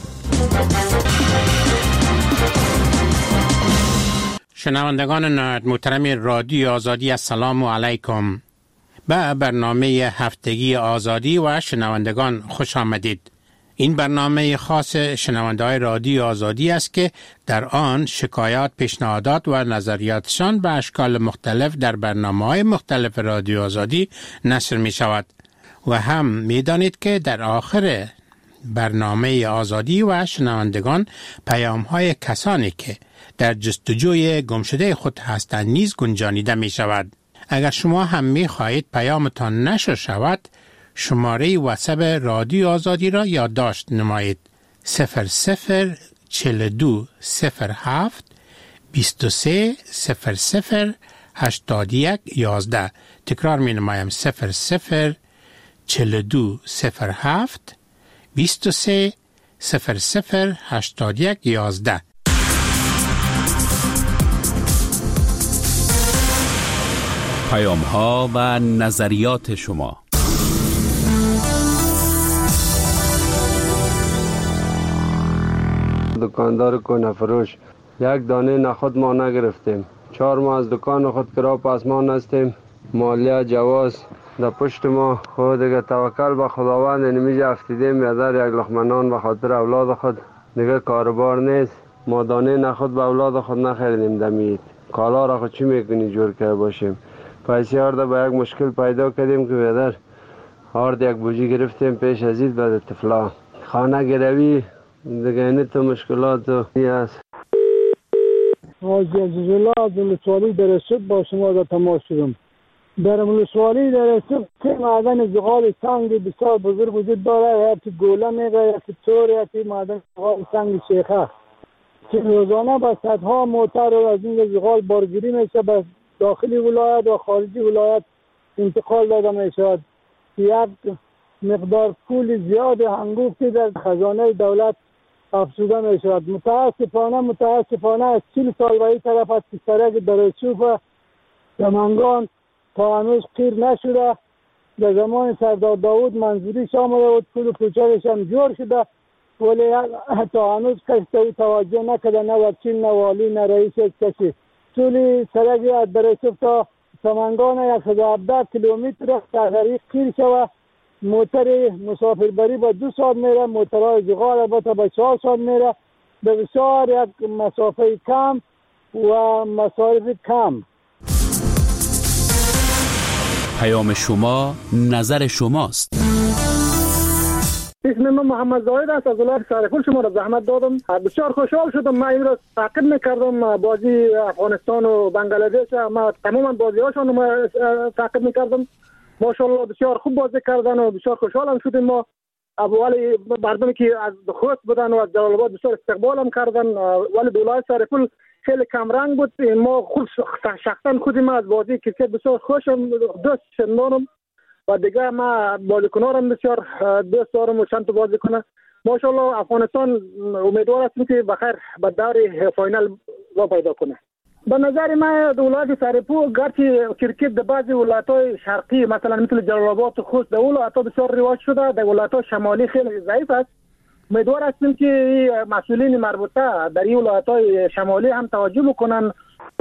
شنوندگان نهایت محترم رادیو آزادی، السلام علیکم. به برنامه هفتگی آزادی و شنوندگان خوش آمدید. این برنامه خاص شنونده‌های رادیو آزادی است که در آن شکایات، پیشنهادات و نظریاتشان به اشکال مختلف در برنامه‌های مختلف رادیو آزادی نشر می شود. و هم می دانید که در آخر برنامه آزادی و شنوندگان پیام های کسانی که در جستجوی گمشده خود هستند نیز گنجانیده می شود. اگر شما هم می خواهید پیامتان نشر شود، شماره واتساپ رادیو آزادی را یادداشت نمایید: صفر صفر چهل و دو صفر هفت بیست و سه صفر صفر هشتاد و یک یازده. تکرار می نمایم: صفر صفر چهل و دو صفر هفت بیست و سه صفر صفر هشتاد و یک یازده. پیام ها و نظریات شما. دکاندار کنه فروش، یک دانه نخود ما نگرفتیم. چهار ماه از دکان خود کرا پس ما نستیم. مالیه جواز در پشت ما. خود دیگه توکل به خداوند. نمیشه افتیدیم یا در یک لقمه نان به خاطر اولاد خود. دیگه کاربار نیست. ما دانه نخود به اولاد خود نخریدیم دمید. کالا را خود چی میکنی جور که باشیم. پیسی آرده به یک مشکل پیدا کردیم که بیادر آرد یک بوجی گرفتیم پیش ازید بعد تفلا خانه گروی دیگه اینه تو مشکلات هی هست. آجی عزیزالله از ولسوالی در رسوب با شما در تماس شدم. در ولسوالی در رسوب که معدن زغال سنگ بسیار بزرگ وجود داره، یا که گوله میگه یا که تور یا که معدن زغال سنگ شیخه که روزانه با صدها موتر از این زغال بارگیری میشه، به داخلی ولایت و خارجی ولایت انتقال داده می شود. یک مقدار پول زیاد هنگفتی در خزانه دولت افزوده می شود. متاسفانه متاسفانه از چهل سال به این طرف از کشورک در رسوب و دمنگان تا هنوز قیر نشده. در زمان سردار داود منظوریش آمده بود، پول کوچکش هم جور شده، ولی تا هنوز کسی توی توجه نکرده، نه وکیل نه والی نه رئیس کسی. طول سرک از برسوب تا سمنگان صد و هفده کیلومتر تغییری قیر شده. موتر مسافربری با دو ساعت میره، موترهای زغال البته با چهار ساعت میره. به بسیار یک مسافه کم و مصارف کم. پیام شما نظر شماست. اسم من محمد زاهد است، از ولایت سرپل شما را زحمت دادم. بسیار خوشحال شدم. من این را تعقیب میکردم بازی افغانستان و بنگلادش، ما تماما بازی هاشون ما تعقیب میکردم. ماشاءالله بسیار خوب بازی کردن و بسیار خوشحالم شدیم. ما ولی مردمی که از خوست بودن و از جلال آباد بسیار استقبالم کردن، ولی ولایت سرپل خیلی کم رنگ بود. ما خود شخصا خودم از بازی کرکت بسیار خوشم، دوست شدم و دیگه ما بازیکنارم بسیار دوست دارم و چند تا بازیکن. ماشاءالله افغانستان امیدوار هستیم که بخیر به دور فاینال را پیدا کنه. به نظر من ولایت سرپل گرچه کرکت در بعضی ولایت‌های شرقی مثلا مثل جلال آباد و خوست در ولایت‌ها بسیار رواج شده، در ولایت‌های شمالی خیلی ضعیف است. امیدوار هستیم که مسئولین مربوطه در این ولایت‌های شمالی هم توجه بکنن.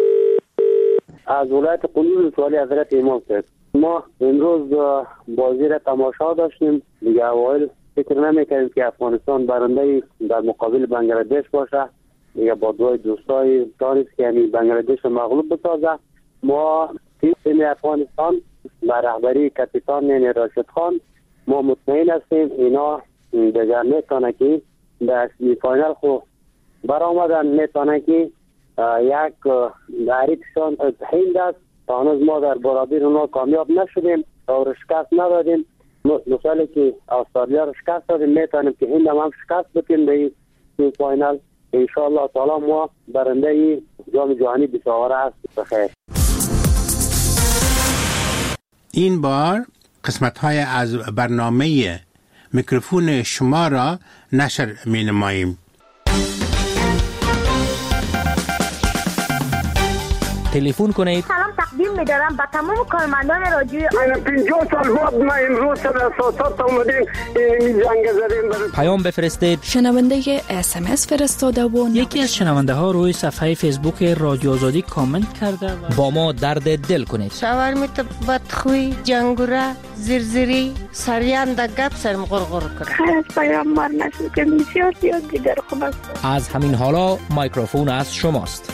از ولایت قندوز سوالی حضرت امام صاحب، ما امروز بازی را تماشا داشتیم. دیگه اوایل فکر نمی‌کردیم که افغانستان برنده در مقابل بنگلادش باشه. دیگه با دوای دوستای دانست که یعنی بنگلادش مغلوب بسازه. ما تیم افغانستان با رهبری کاپیتان یعنی راشد خان ما مطمئن هستیم اینا دیگر میتونه که در سمی فاینال خو برآمدن، میتونه که یک دریکشان هند است. تا هنوز ما در برابر اونا کامیاب نشدیم و شکست ندادیم. مثالی که استرالیا رو شکست دادیم، میتونیم که هند هم شکست بدیم در سمی فاینال. انشاءالله تعالی ما برنده جام جهانی بیساوره است. بخیر. این بار قسمت های از برنامه میکروفون شما را نشر می نماییم. تلفن کنید. سلام تقدیم می‌دارم به تمام کارمندان رادیو. من پنجاه سال بعد ما امروز سر اساسات اومدیم این جنگ زدیم. پیام بفرستید. شنونده اس ام اس فرستاده و یکی از شنونده ها روی صفحه فیسبوک رادیو آزادی کامنت کرده و با ما درد دل کنید. شاورمیت بدخوی، جنگوره، زرزری، سریان د گپ سرم غرغر کنه. خیر پیام مار نشد که بسیار زیاد دیگر خوب است. از همین حالا میکروفون از شماست.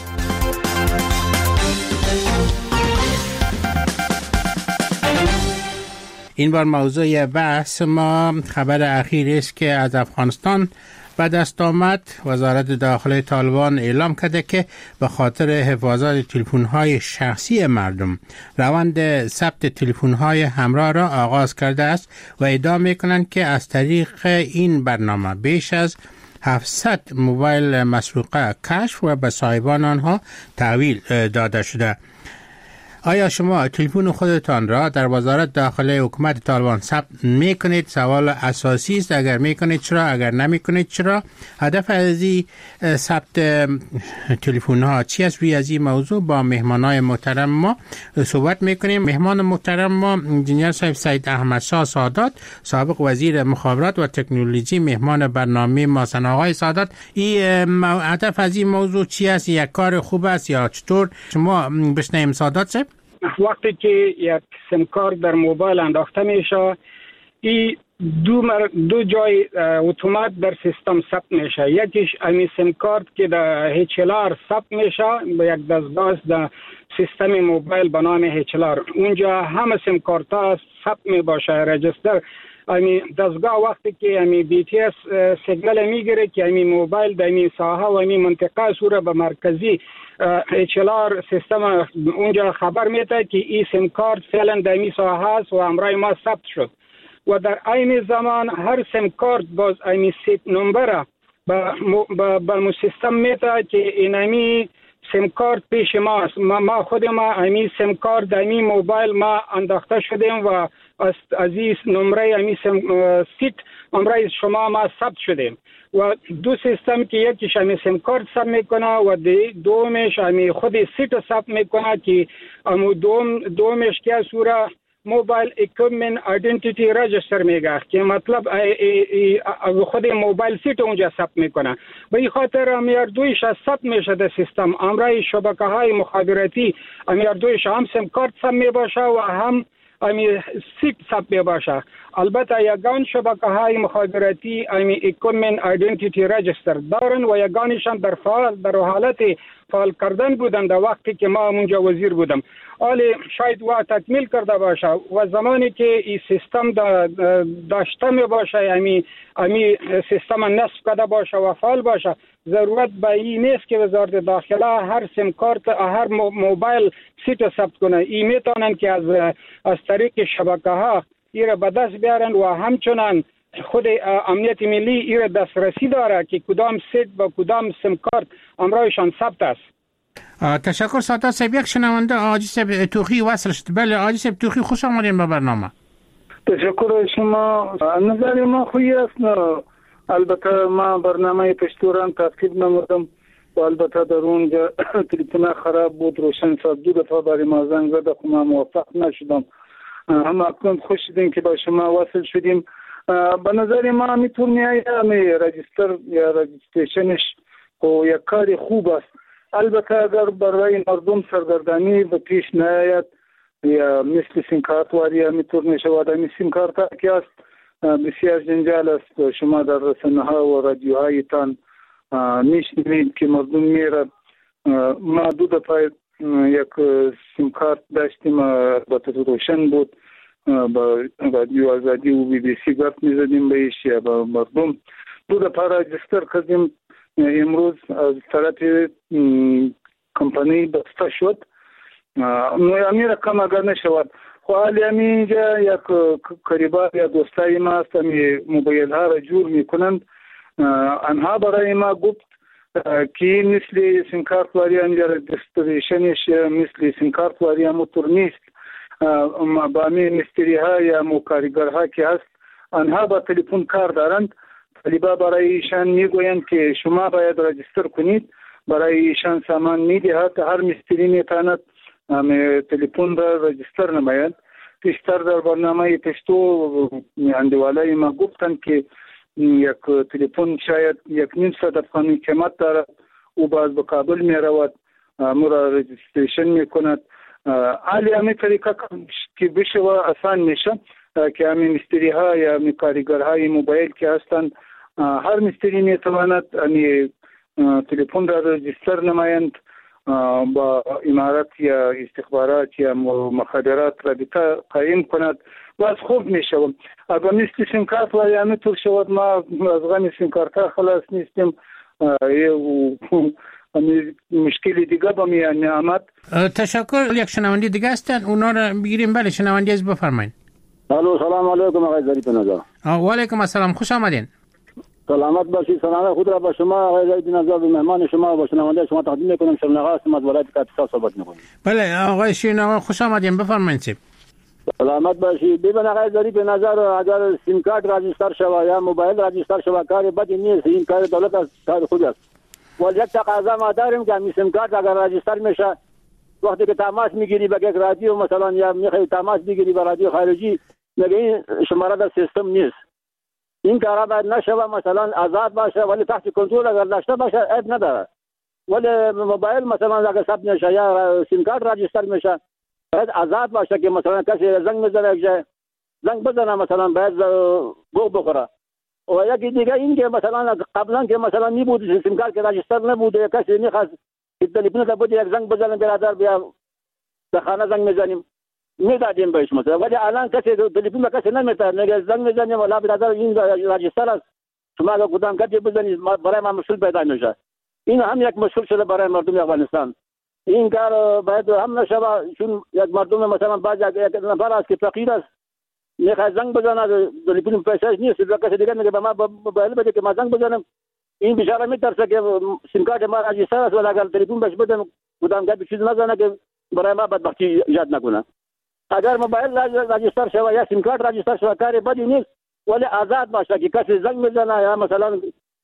این بار موضوع بحث ما خبر اخیر است که از افغانستان به دست آمد. وزارت داخله طالبان اعلام کرده که به خاطر حفاظت تلفن‌های شخصی مردم روند ثبت تلفن‌های همراه را آغاز کرده است و ادعا می‌کنند که از طریق این برنامه بیش از هفتصد موبایل مسروقه کشف و به صاحبان آنها تحویل داده شده. آیا شما تلفن خودتان را در وزارت داخله حکومت طالبان ثبت میکنید؟ سوال اساسی است. اگر میکنید چرا؟ اگر نمیکنید چرا؟ هدف از این ثبت تلفن ها چی است؟ روی از این موضوع با مهمانای محترم ما صحبت میکنیم. مهمان محترم ما انجینیر صاحب سید احمد شاه سادات، سابق وزیر مخابرات و تکنولوژی، مهمان برنامه ما هستند. آقای سادات، این هدف از این موضوع چی است؟ یک کار خوب است یا چطور؟ شما بشنویم سادات صاحب. وقتی که یک سیم کارت در موبایل انداخته میشه، این دو مر... دو جای اتومات در سیستم ثبت میشه. یکیش امی سیم کارت که در اچ ال آر ثبت میشه به یک دستگاه در سیستم موبایل به نام اچ ال آر. اونجا همه سیم کارت ها ثبت می باشه، رجستر. امی دستگاه وقتی که امی بی تی اس سیگنال میگیره که امی موبایل در امی ساحه و امی منطقه سوره به مرکزی اچ ال آر سیستم اونجا خبر میده که این سیم کارت فعلا در این ساحه است و همراه ما ثبت شد. و در این زمان هر سیم کارت باز این سیت نمبر به به سیستم میده که اینمی سیم کارت پیش ماست. ما, ما خود ما این سیم کارت در این موبایل ما انداخته شدیم و از از این نمره این سیم سیت نمره شما ما ثبت شدیم. و دو سیستم که یکیش همین سیم کارت ثبت میکنه و دومش همین خود سیت ثبت میکنه که امو دوم دومش که صورت موبایل اکویپمنت آیدنتیتی رجستر میگه که مطلب خود موبایل سیت اونجا ثبت میکنه. به این خاطر امیر دویش ثبت میشه در سیستم امرای شبکه های مخابراتی امیر دویش هم سیم کارت ثبت میباشه و هم امی سیت ثبت میباشه. البته یگان شبکه های مخابراتی امی اکویپمنت آیدنتیتی رجستر دارن و یگانشان در فعال در حالت فعال کردن بودن در وقتی که ما اونجا وزیر بودم. حالی شاید و تکمیل کرده باشه و زمانی که این سیستم دا داشته می باشه امی امی سیستم نصب کرده باشه و فعال باشه ضرورت به این نیست که وزارت داخله هر سیم کارت هر موبایل سیت ثبت کنه. این میتونن که از از طریق شبکه ها ایره به دست بیارن و همچنان خود امنیت ملی ایره دسترسی داره که کدام سیت و کدام سیم کارت امرایشان ثبت است. تشکر ساده صاحب. یک شنونده حاجی صاحب توخی وصل شد. بله حاجی صاحب توخی خوش آمدین به برنامه. تشکر شما. نظر ما خوبی است. البته ما برنامه پشتوران تعقیب نمودم و البته در اونجا تلفن خراب بود روشن ساز دو دفعه برای ما زنگ زد خو ما موفق نشدم. هم اکنون خوش شدیم که با شما وصل شدیم. به نظر ما میتونه میایه رجیستر یا رجیستریشنش و یک کار خوب است. البته اگر برای مردم سرگردانی به پیش نیاید یا مثل سیم کارت واری میتونه شود. امی سیم کارت که است بسیار جنجال است. شما در رسانه ها و رادیوهای تان میشنوید که مردم میره. ما دو دفعه یک سیم کارت داشتیم البته روشن بود با رادیو آزادی و بی بی سی گفت میزدیم بهش یا با مردم. دو دفعه رجیستر کردیم. امروز از طرف کمپانی بسته شد. امیر کم اگر نشود خو حالی اینجا یک قریبا یا دوستای ما است امی موبایل ها را جور میکنند. آنها برای ما گفت که مثل سیم کارت واری انجا رجیستریشنش مثل سیم کارت واری همونطور نیست. با امی مستری ها یا مکاریگر ها که هست آنها با تلفن کار دارند. طالبا برای ایشان میگویند که شما باید رجیستر کنید. برای ایشان سامان میدهد. هر مستری میتواند تلفن را رجیستر نماید. پیشتر در برنامه پشتو اندوالای ما گفتند که یک تلفن شاید یک نیم صد افغانی قیمت دارد او باز به کابل می رود مرا رجیستریشن می کند. حالی همین طریقه که بشه و آسان میشه که همین مستری ها یا همین کارگر های موبایل که هستند هر مستری می تواند همین تلفن را رجیستر نمایند با امارات یا استخبارات یا مخابرات رابطه قایم کند و از خوب می شود. اگر مثل سیم کارت و یا همینطور شود ما از غم سیم کارت خلاص نیستیم. مشکلی دیگه با می آمد. تشکر. یک شنونده دیگه هستن اونا رو بگیریم. بله شنونده از بفرمایید. الو سلام علیکم آقای ظریف نژاد. و علیکم السلام خوش آمدین. سلامت باشید. سلام خود را با شما آقای ظریف نژاد و مهمان شما و با شنونده شما تقدیم میکنم. شرناغ هستم از ولایت کاپیتان صحبت میکنم. بله آقای شرناغ خوش آمدین بفرمایید. سلامت باشید. ببین آقای ظریف نژاد اگر سیم کارت رجیستر شود یا موبایل رجیستر شود کار بدی نیست. این کار دولت است کار خوبی است. ولی یک تقاضا ما داریم که سیم کارت اگر رجیستر میشه وقتی که تماس میگیری به یک رادیو مثلا یا میخوای تماس بگیری به رادیو خارجی میگه این شماره در سیستم نیست. این کارا باید نشوه. مثلا آزاد باشه ولی تحت کنترل اگر داشته باشه عیب نداره. ولی موبایل مثلا اگر ثبت نشه یا سیم کارت رجیستر میشه باید آزاد باشه که مثلا کسی زنگ میزنه که زنگ بزنه مثلا باید گوه بخوره. و یکی دیگه این که مثلا قبلا که مثلا نبود سیم کارت که رجیستر نبوده کسی میخواست تلفن تا بود یک زنگ بزنه برادر بیا به خانه زنگ میزنیم میدادیم بهش مثلا. ولی الان کسی تلفن به کسی نمیتونه میگه زنگ میزنیم ولی برادر این رجیستر است شما اگر کدام کسی بزنید برای ما مشکل پیدا میشه. این هم یک مشکل شده برای مردم افغانستان. این کار باید هم نشود چون یک مردم مثلا بعضی یک نفر است که فقیر است میخواد زنگ بزنه تلفن پیسه‌اش نیست و کسی دیگه میگه به ما موبایل بده که ما زنگ بزنم. این بیچاره میترسه که سیم کارت ما رجیستر است ولی اگر تلفن بهش بدم کدام کسی چیز نزنه که برای ما بدبختی ایجاد نکنه. اگر موبایل رجیستر شود یا سیم کارت رجیستر شود کاری بدی نیست ولی آزاد باشه که کسی زنگ میزنه یا مثلا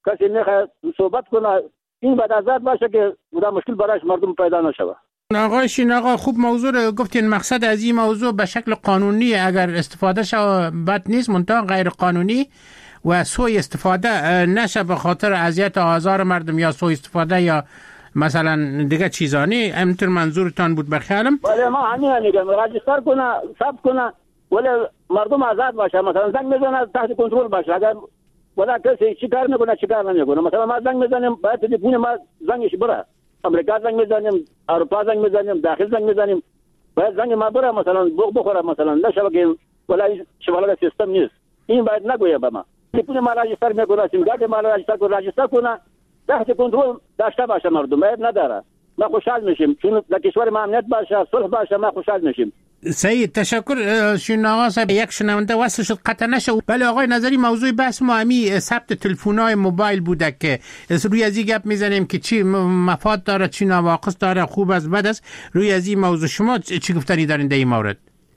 کسی میخواد صحبت کنه این بعد از باشه که بوده مشکل برایش مردم پیدا نشود. آقای شین آقا خوب موضوع رو گفتین. مقصد از این موضوع به شکل قانونی اگر استفاده شو بد نیست، منتها غیر قانونی و سوء استفاده نشه به خاطر اذیت آزار مردم یا سوء استفاده یا مثلا دیگه چیزانی. همینطور منظورتان بود بخیالم؟ ولی ما همین میگم راجستر کنه ثبت کنه ولی مردم آزاد باشه، مثلا زنگ میزنه تحت کنترل باشه. اگر ولی کسی چی کار میکنه چی کار نمیکنه، مثلا ما زنگ میزنیم باید تلفن ما زنگش بره، امریکا زنگ میزنیم، اروپا زنگ میزنیم، داخل زنگ میزنیم، باید زنگ ما بره مثلا بخ بخوره مثلا نشه که ولی شمال سیستم نیست. این باید نگویه به ما تلفن ما راجستر میکنه، سیم کارت ما راجستر کنه، راجستر کنه تحت کنترل داشته باشه مردم، باید نداره. ما خوشحال میشیم چون در کشور ما امنیت باشه، صلح باشه، ما خوشحال میشیم. سید تشکر. شین آقا صاحب یک شنونده واسه شد قطع نشه. بله آقای نظری موضوع بحث ما همی ثبت تلفن‌های موبایل بوده که روی از این گپ میزنیم که چی مفاد داره چی نواقص داره، خوب است بد است. روی از این موضوع شما چی گفتنی دارین در این مورد؟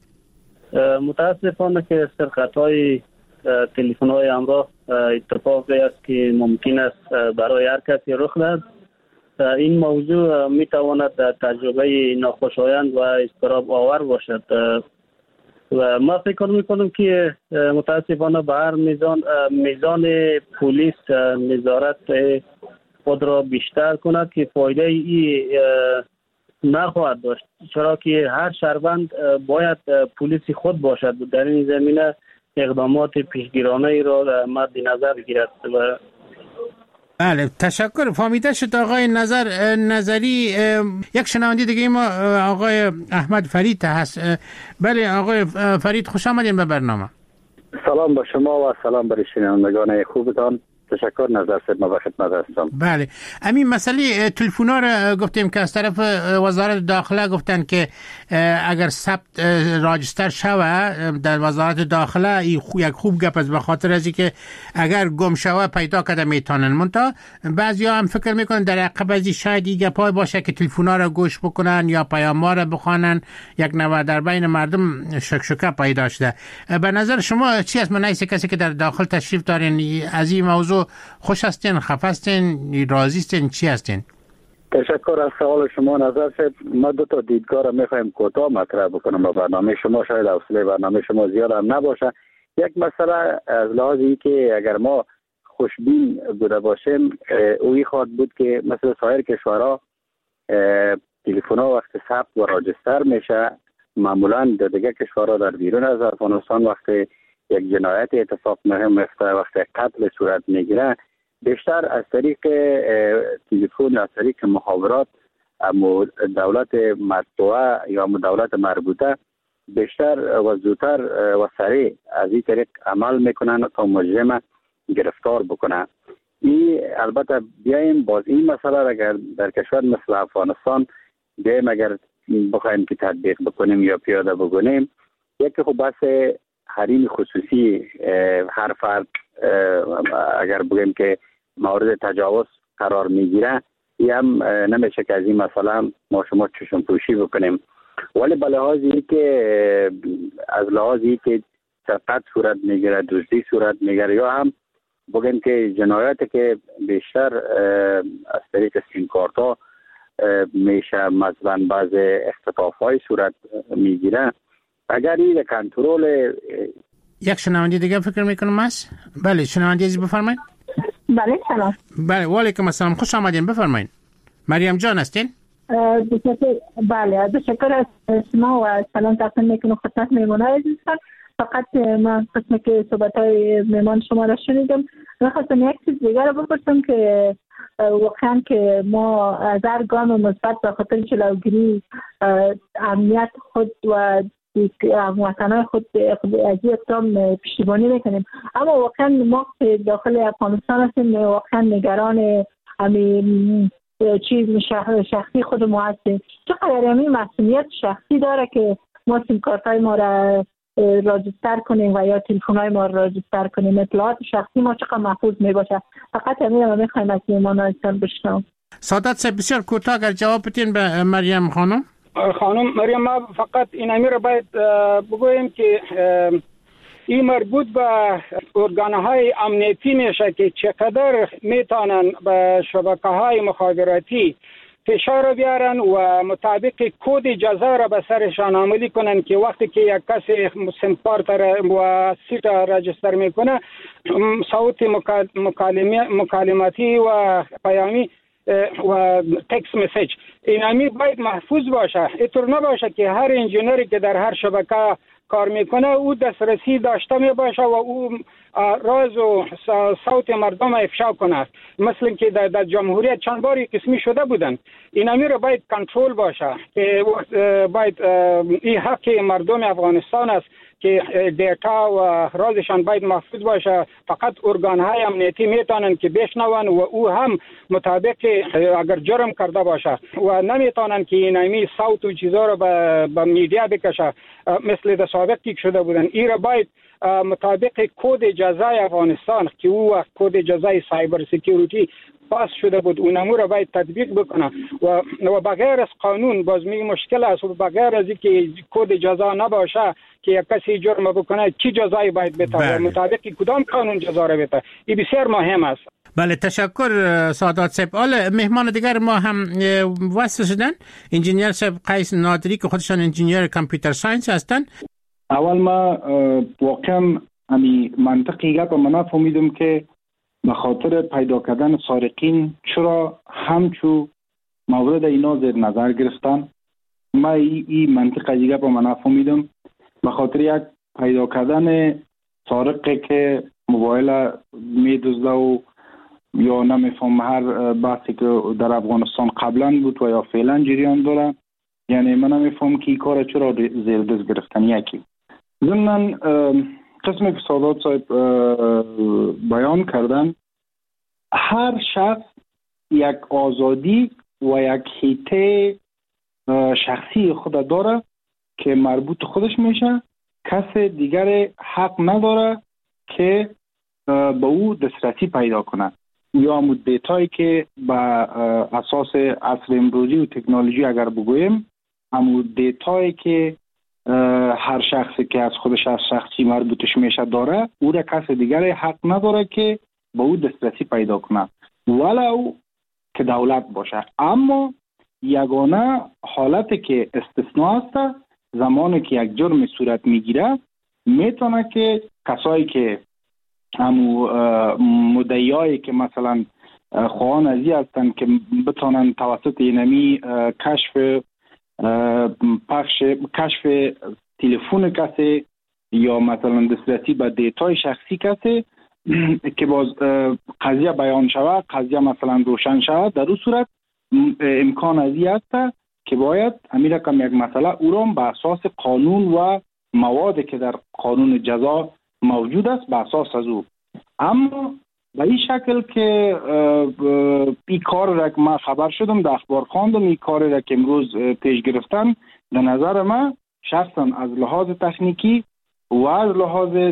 متاسفانه که سرقت‌های تلفن‌های همراه اتفاقی است که ممکن است برای هر کسی رخ دهد. این موضوع میتواند تجربه ناخوشایند و اضطراب آور باشد و ما فکر میکنم که متاسفانه به هر میزان میزان پلیس نظارت خود را بیشتر کند که فایده ای نخواهد داشت، چرا که هر شهروند باید پلیس خود باشد در این زمینه اقدامات پیشگیرانه را مد نظر گیرد. و بله تشکر. فهمیده شد آقای نظر نظری. یک شنونده دیگه ما آقای احمد فرید هست. بله آقای فرید خوش آمدین به برنامه. سلام با شما و سلام برای شنوندگان خوبتان. تشکر. نظر صاحب ما به خدمت هستم. بله همین مسئله تلفن‌ها رو گفتیم که از طرف وزارت داخله گفتن که اگر ثبت راجستر شوه در وزارت داخله یک خوب گپ است، به خاطر از اینکه اگر گم شوه پیدا کرده میتونن. منتها بعضیا هم فکر میکنن در عقب از شاید این گپای باشه که تلفن‌ها رو گوش بکنن یا پیام‌ها رو بخوانن، یک نوع در بین مردم شکشکه پیدا شده. به نظر شما چی است؟ من نیست کسی که در داخل تشریف دارین از این موضوع خوش هستین، خفه هستین، راضی هستین، چی هستین؟ تشکر از سوال شما نظر صاحب. ما دو تا دیدگاه را میخوایم کوتاه مطرح بکنم با برنامه شما، شاید حوصله برنامه شما زیاد هم نباشه. یک مسئله از لحاظی که اگر ما خوشبین بوده باشیم اوی خواهد بود که مثل سایر کشورها تلفن‌ها وقتی ثبت و راجستر میشه، معمولا در دیگه کشورها در بیرون از افغانستان وقتی یک جنایت اتفاق میفته، وقتی قتل صورت میگیره، بیشتر از طریق تلفن، از طریق مخابرات دولت مطبوعه یا دولت مربوطه بیشتر و زودتر و سریع از این طریق عمل میکنن تا مجرم گرفتار بکنن. این البته بیایم باز این مسئله اگر در کشور مثل افغانستان بیایم اگر بخوایم که تطبیق بکنیم یا پیاده بکنیم، یکی خب بس حریم خصوصی هر فرد اگر بگیم که مورد تجاوز قرار میگیره، این هم نمیشه که از این مثلا ما شما چشم پوشی بکنیم. ولی به لحاظی که از لحاظی که سرقت صورت میگیره، دزدی صورت میگیره، یا هم بگیم که جنایت که بیشتر از طریق سیم کارت ها میشه، مثلا بعض اختطاف های صورت میگیره، اگر این کنترل. یک شنونده دیگه فکر میکنم است. بله شنونده عزیز بفرمایید. بله سلام. بله و علیکم السلام، خوش آمدین، بفرمایید. مریم جان هستین؟ بله تشکر از شما و سلام تقدیم میکنم خدمت مهمانان عزیزتان. فقط من قسمی که صحبت‌های مهمان شما را شنیدم، می‌خواستم یک چیز دیگر رو بپرسم که واقعا که ما از هر گام مثبت به خاطر جلوگیری امنیت خود و وطنهای خود از این اقدام پشتیبانی میکنیم، اما واقعا ما که داخل افغانستان هستیم واقعا نگران همین چیز شخصی خود ما هستیم. چقدر همین مسئولیت شخصی داره که ما سیم کارت های ما را راجستر کنیم و یا تلفن های ما را راجستر کنیم؟ اطلاعات شخصی ما چقدر محفوظ می باشه؟ فقط همین رو میخوایم از ایمان هستان بشنوم. سعادت صاحب بسیار کوتاه اگر جواب بدین به مریم خانم. خانم مریم، ما فقط این امیر باید بگوییم که این مربوط به ارگانهای امنیتی میشه که چقدر میتونن به شبکه‌های مخابراتی فشار بیارن و مطابق کد جزا را به سرشان عملی کنن که وقتی که یک کسی سیم کارت و سیت رجستر میکنه صوت مکالماتی و پیامی و تکس مسیج اینمی باید محفوظ باشه. اینطور نباشه که هر انجینری که در هر شبکه کار میکنه او دسترسی داشته می باشه و او راز و صوت مردم افشا کنه، مثل که در, در جمهوریت چند باری قسمی شده بودن. اینمی رو باید کنترل باشه که باید این حق مردم افغانستان است که دیتا و رازشان باید محفوظ باشه. فقط ارگانهای امنیتی میتونن که بشنون و او هم مطابق اگر جرم کرده باشه و نمیتونن که اینمی صوت و چیزا رو به, به میدیا بکشه مثل در سابق که شده بودن. این را باید مطابق کد جزای افغانستان که او وقت کد جزای سایبر سکیوریتی پاس شده بود اونمو را باید تطبیق بکنه و و بغیر از قانون باز می مشکل است و بغیر از اینکه کد جزا نباشه که یک کسی جرم بکنه چی جزایی باید بده و مطابق کدام قانون جزا را بده. این بسیار مهم است. بله تشکر سادات صاحب. حالا مهمان دیگر ما هم وصل شدن، انجینیر صاحب قیس نادری که خودشان انجینیر کامپیوتر ساینس هستن. اول ما واقعا امی منطقی گپ من فهمیدم که به خاطر پیدا کردن سارقین چرا همچو مورد اینا زیر نظر گرفتن. ما ای, ای منطقه دیگه با من فهمیدم به خاطر یک پیدا کردن سارقی که موبایل میدزده و یا نمیفهم هر بحثی که در افغانستان قبلا بود و یا فعلا جریان داره. یعنی من نمیفهم که این کار چرا زیر دست گرفتن. یکی ضمن قسمی که سادات صاحب بیان کردن، هر شخص یک آزادی و یک حیطه شخصی خود داره که مربوط خودش میشه. کس دیگر حق نداره که به او دسترسی پیدا کنه یا دیتایی که به اساس عصر امروزی و تکنولوژی اگر بگویم همون دیتایی که هر شخصی که از خودش از شخصی مربوطش میشه داره او را کس دیگر حق نداره که به او دسترسی پیدا کنه ولو که دولت باشه. اما یگانه حالتی که استثناء است زمانی که یک جرم صورت میگیره میتونه که کسایی که همو مدعیایی که مثلا خواهان ازی هستن که بتونن توسط اینمی کشف پخش کشف تلفن کسی یا مثلا دسترسی به دیتای شخصی کسی که باز قضیه بیان شود، قضیه مثلا روشن شود، در اون صورت امکان ازی هست که باید همین رقم یک مسئله او را به اساس قانون و موادی که در قانون جزا موجود است به اساس از او. اما به این شکل که این کار را که من خبر شدم در اخبار خواندم، این کار را که امروز پیش گرفتن، در نظر من شخصا از لحاظ تکنیکی و از لحاظ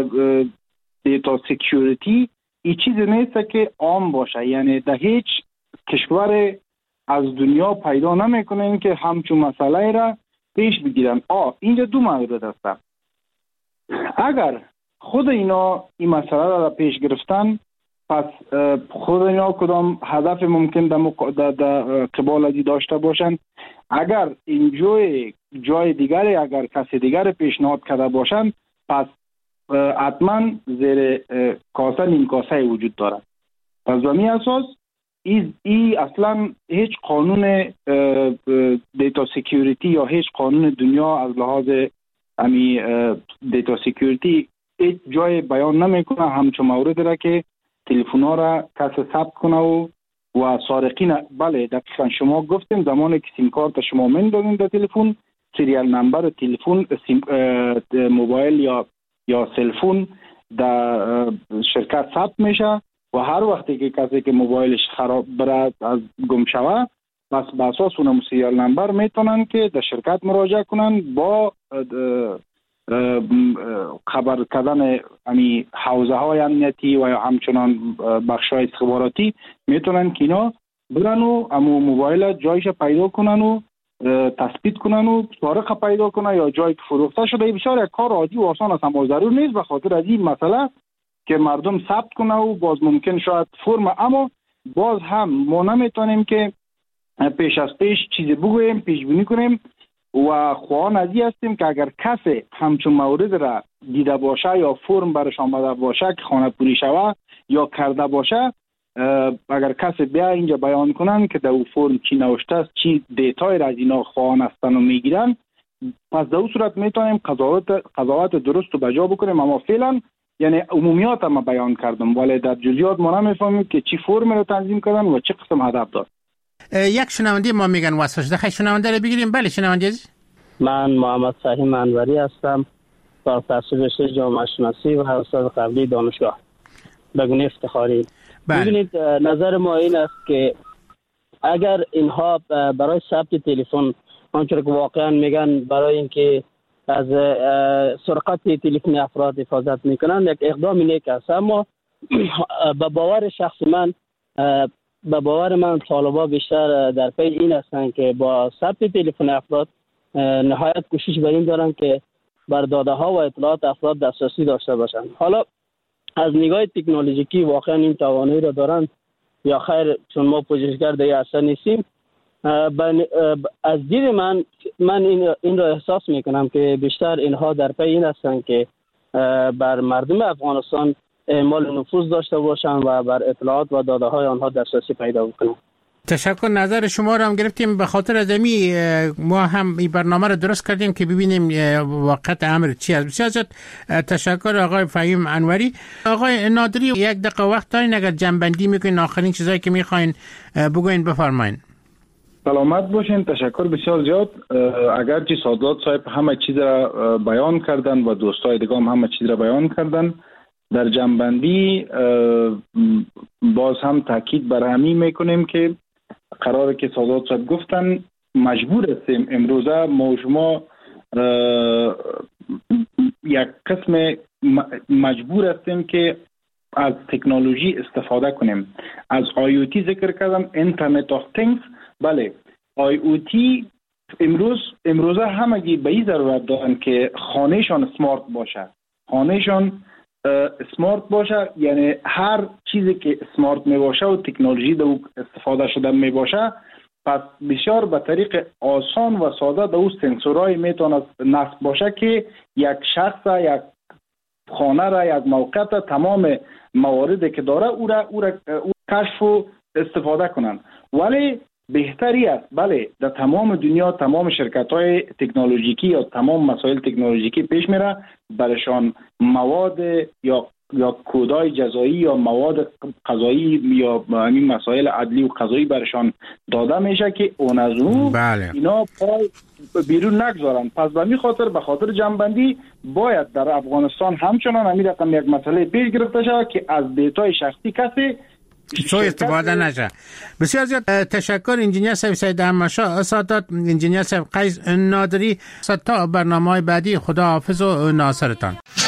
دیتا سکیوریتی این چیزی نیست که عام باشه. یعنی در هیچ کشور از دنیا پیدا نمیکنن که همچون مسئله را پیش بگیرن. آ اینجا دو مورد است. اگر خود اینا این مسئله را پیش گرفتن، پس خود اینا کدام هدف ممکن در قبال ازی داشته باشن. اگر این جای جای دیگری اگر کسی دیگر پیشنهاد کرده باشن، پس حتما زیر کاسه نیم کاسه وجود داره. پس به می اساس ای, ای اصلا هیچ قانون دیتا سکیوریتی یا هیچ قانون دنیا از لحاظ امی دیتا سکیوریتی هیچ جای بیان نمیکنه همچون مورد را که تلفن ها را کس ثبت کنه و و سارقین. بله دقیقا شما گفتیم زمانی که سیم کارت شما میندازین در تلفن، سریال نمبر تلفن موبایل یا یا سلفون در شرکت ثبت میشه و هر وقتی که کسی که موبایلش خراب بره از گم شوه، بس به اساس اون سریال نمبر میتونن که در شرکت مراجعه کنن با خبر کردن امی حوزه های امنیتی و یا همچنان بخش های استخباراتی میتونن که اینا برن و امو موبایل جایش پیدا کنن و تثبیت کنن و سارق پیدا کنن یا جایی که فروخته شده. بسیار یک کار عادی و آسان است، اما ضرور نیست به خاطر از این مسئله که مردم ثبت کنه و باز ممکن شاید فرم، اما باز هم ما نمیتونیم که پیش از پیش چیزی بگوییم، پیش بینی کنیم و خواهان از این هستیم که اگر کسی همچون مورد را دیده باشه یا فرم برش آمده باشه که خانه پوری شوه یا کرده باشه، اگر کسی بیا اینجا بیان کنن که در او فرم چی نوشته است، چی دیتای را از اینا خواهان هستن و میگیرن، پس در او صورت میتونیم قضاوت قضاوت درست و بجا بکنیم. اما فعلا یعنی عمومیات ما بیان کردم، ولی در جزئیات ما نمیفهمیم که چی فرم رو تنظیم کردن و چه قسم هدف داشت. یک شنونده ما میگن واسه شده، خیلی شنونده رو بگیریم. بله شنونده عزیز. من محمد فهیم انوری هستم، با تحصیل رشته جامعه شناسی و استاد قبلی دانشگاه به گونه افتخاری. ببینید نظر ما این است که اگر اینها برای ثبت تلفن آنچه که واقعا میگن برای اینکه از سرقت تلفن افراد حفاظت میکنن، یک اقدام نیک است، اما به باور شخص من به باور من طالبا بیشتر در پی این هستند که با ثبت تلفن افراد نهایت کوشش بر این دارن که بر داده ها و اطلاعات افراد دسترسی داشته باشند. حالا از نگاه تکنولوژیکی واقعا این توانایی را دارن یا خیر، چون ما پژوهشگر در اثر نیستیم. از دید من من این این را احساس میکنم که بیشتر اینها در پی این هستند که بر مردم افغانستان اعمال نفوذ داشته باشند و بر اطلاعات و داده های آنها دسترسی پیدا بکنند. تشکر. نظر شما رو هم گرفتیم. به خاطر ازمی ما هم این برنامه رو درست کردیم که ببینیم واقعیت امر چی است. بسیار زیاد تشکر آقای فهیم انوری. آقای نادری یک دقیقه وقت دارین، اگر جنبندی میکنین آخرین چیزایی که میخواین بگوین بفرمایین. سلامت باشین. تشکر بسیار زیاد. اگرچه سادات صاحب همه چیز را بیان کردن و دوستای دیگه هم همه چیز را بیان کردن، در جنبندی باز هم تاکید بر همین میکنیم که قراره که سادات صاحب گفتن مجبور هستیم امروزه ما و شما یک قسم مجبور هستیم که از تکنولوژی استفاده کنیم. از آی او تی ذکر کردم، اینترنت آف تینگز. بله، آی او تی امروز امروزه همگی به این ضرورت دارن که خانهشان سمارت باشه، خانهشان سمارت باشه، یعنی هر چیزی که سمارت می باشه و تکنولوژی در استفاده شده می باشه، پس بسیار به طریق آسان و ساده در او سنسورهای میتونه نصب باشه که یک شخص، یک خانه را، یک موقع، تمام مواردی که داره او را او را او کشف و استفاده کنن. ولی بهتری است بله در تمام دنیا تمام شرکت‌های تکنولوژیکی یا تمام مسائل تکنولوژیکی پیش میره، برشان مواد یا یا کودای جزایی یا مواد قضایی یا همین مسائل عدلی و قضایی برشان داده میشه که اون از اون بله. اینا پای بیرون نگذارن. پس به می خاطر به خاطر جنبندی باید در افغانستان همچنان همین رقم یک مسئله پیش گرفته شود که از دیتای شخصی کسی سو استفاده نشه. بسیار زیاد تشکر انجینیر صاحب سید احمدشاه سادات، انجینیر صاحب قیس نادری. تا برنامه‌های بعدی، خدا حافظ و ناصرتان.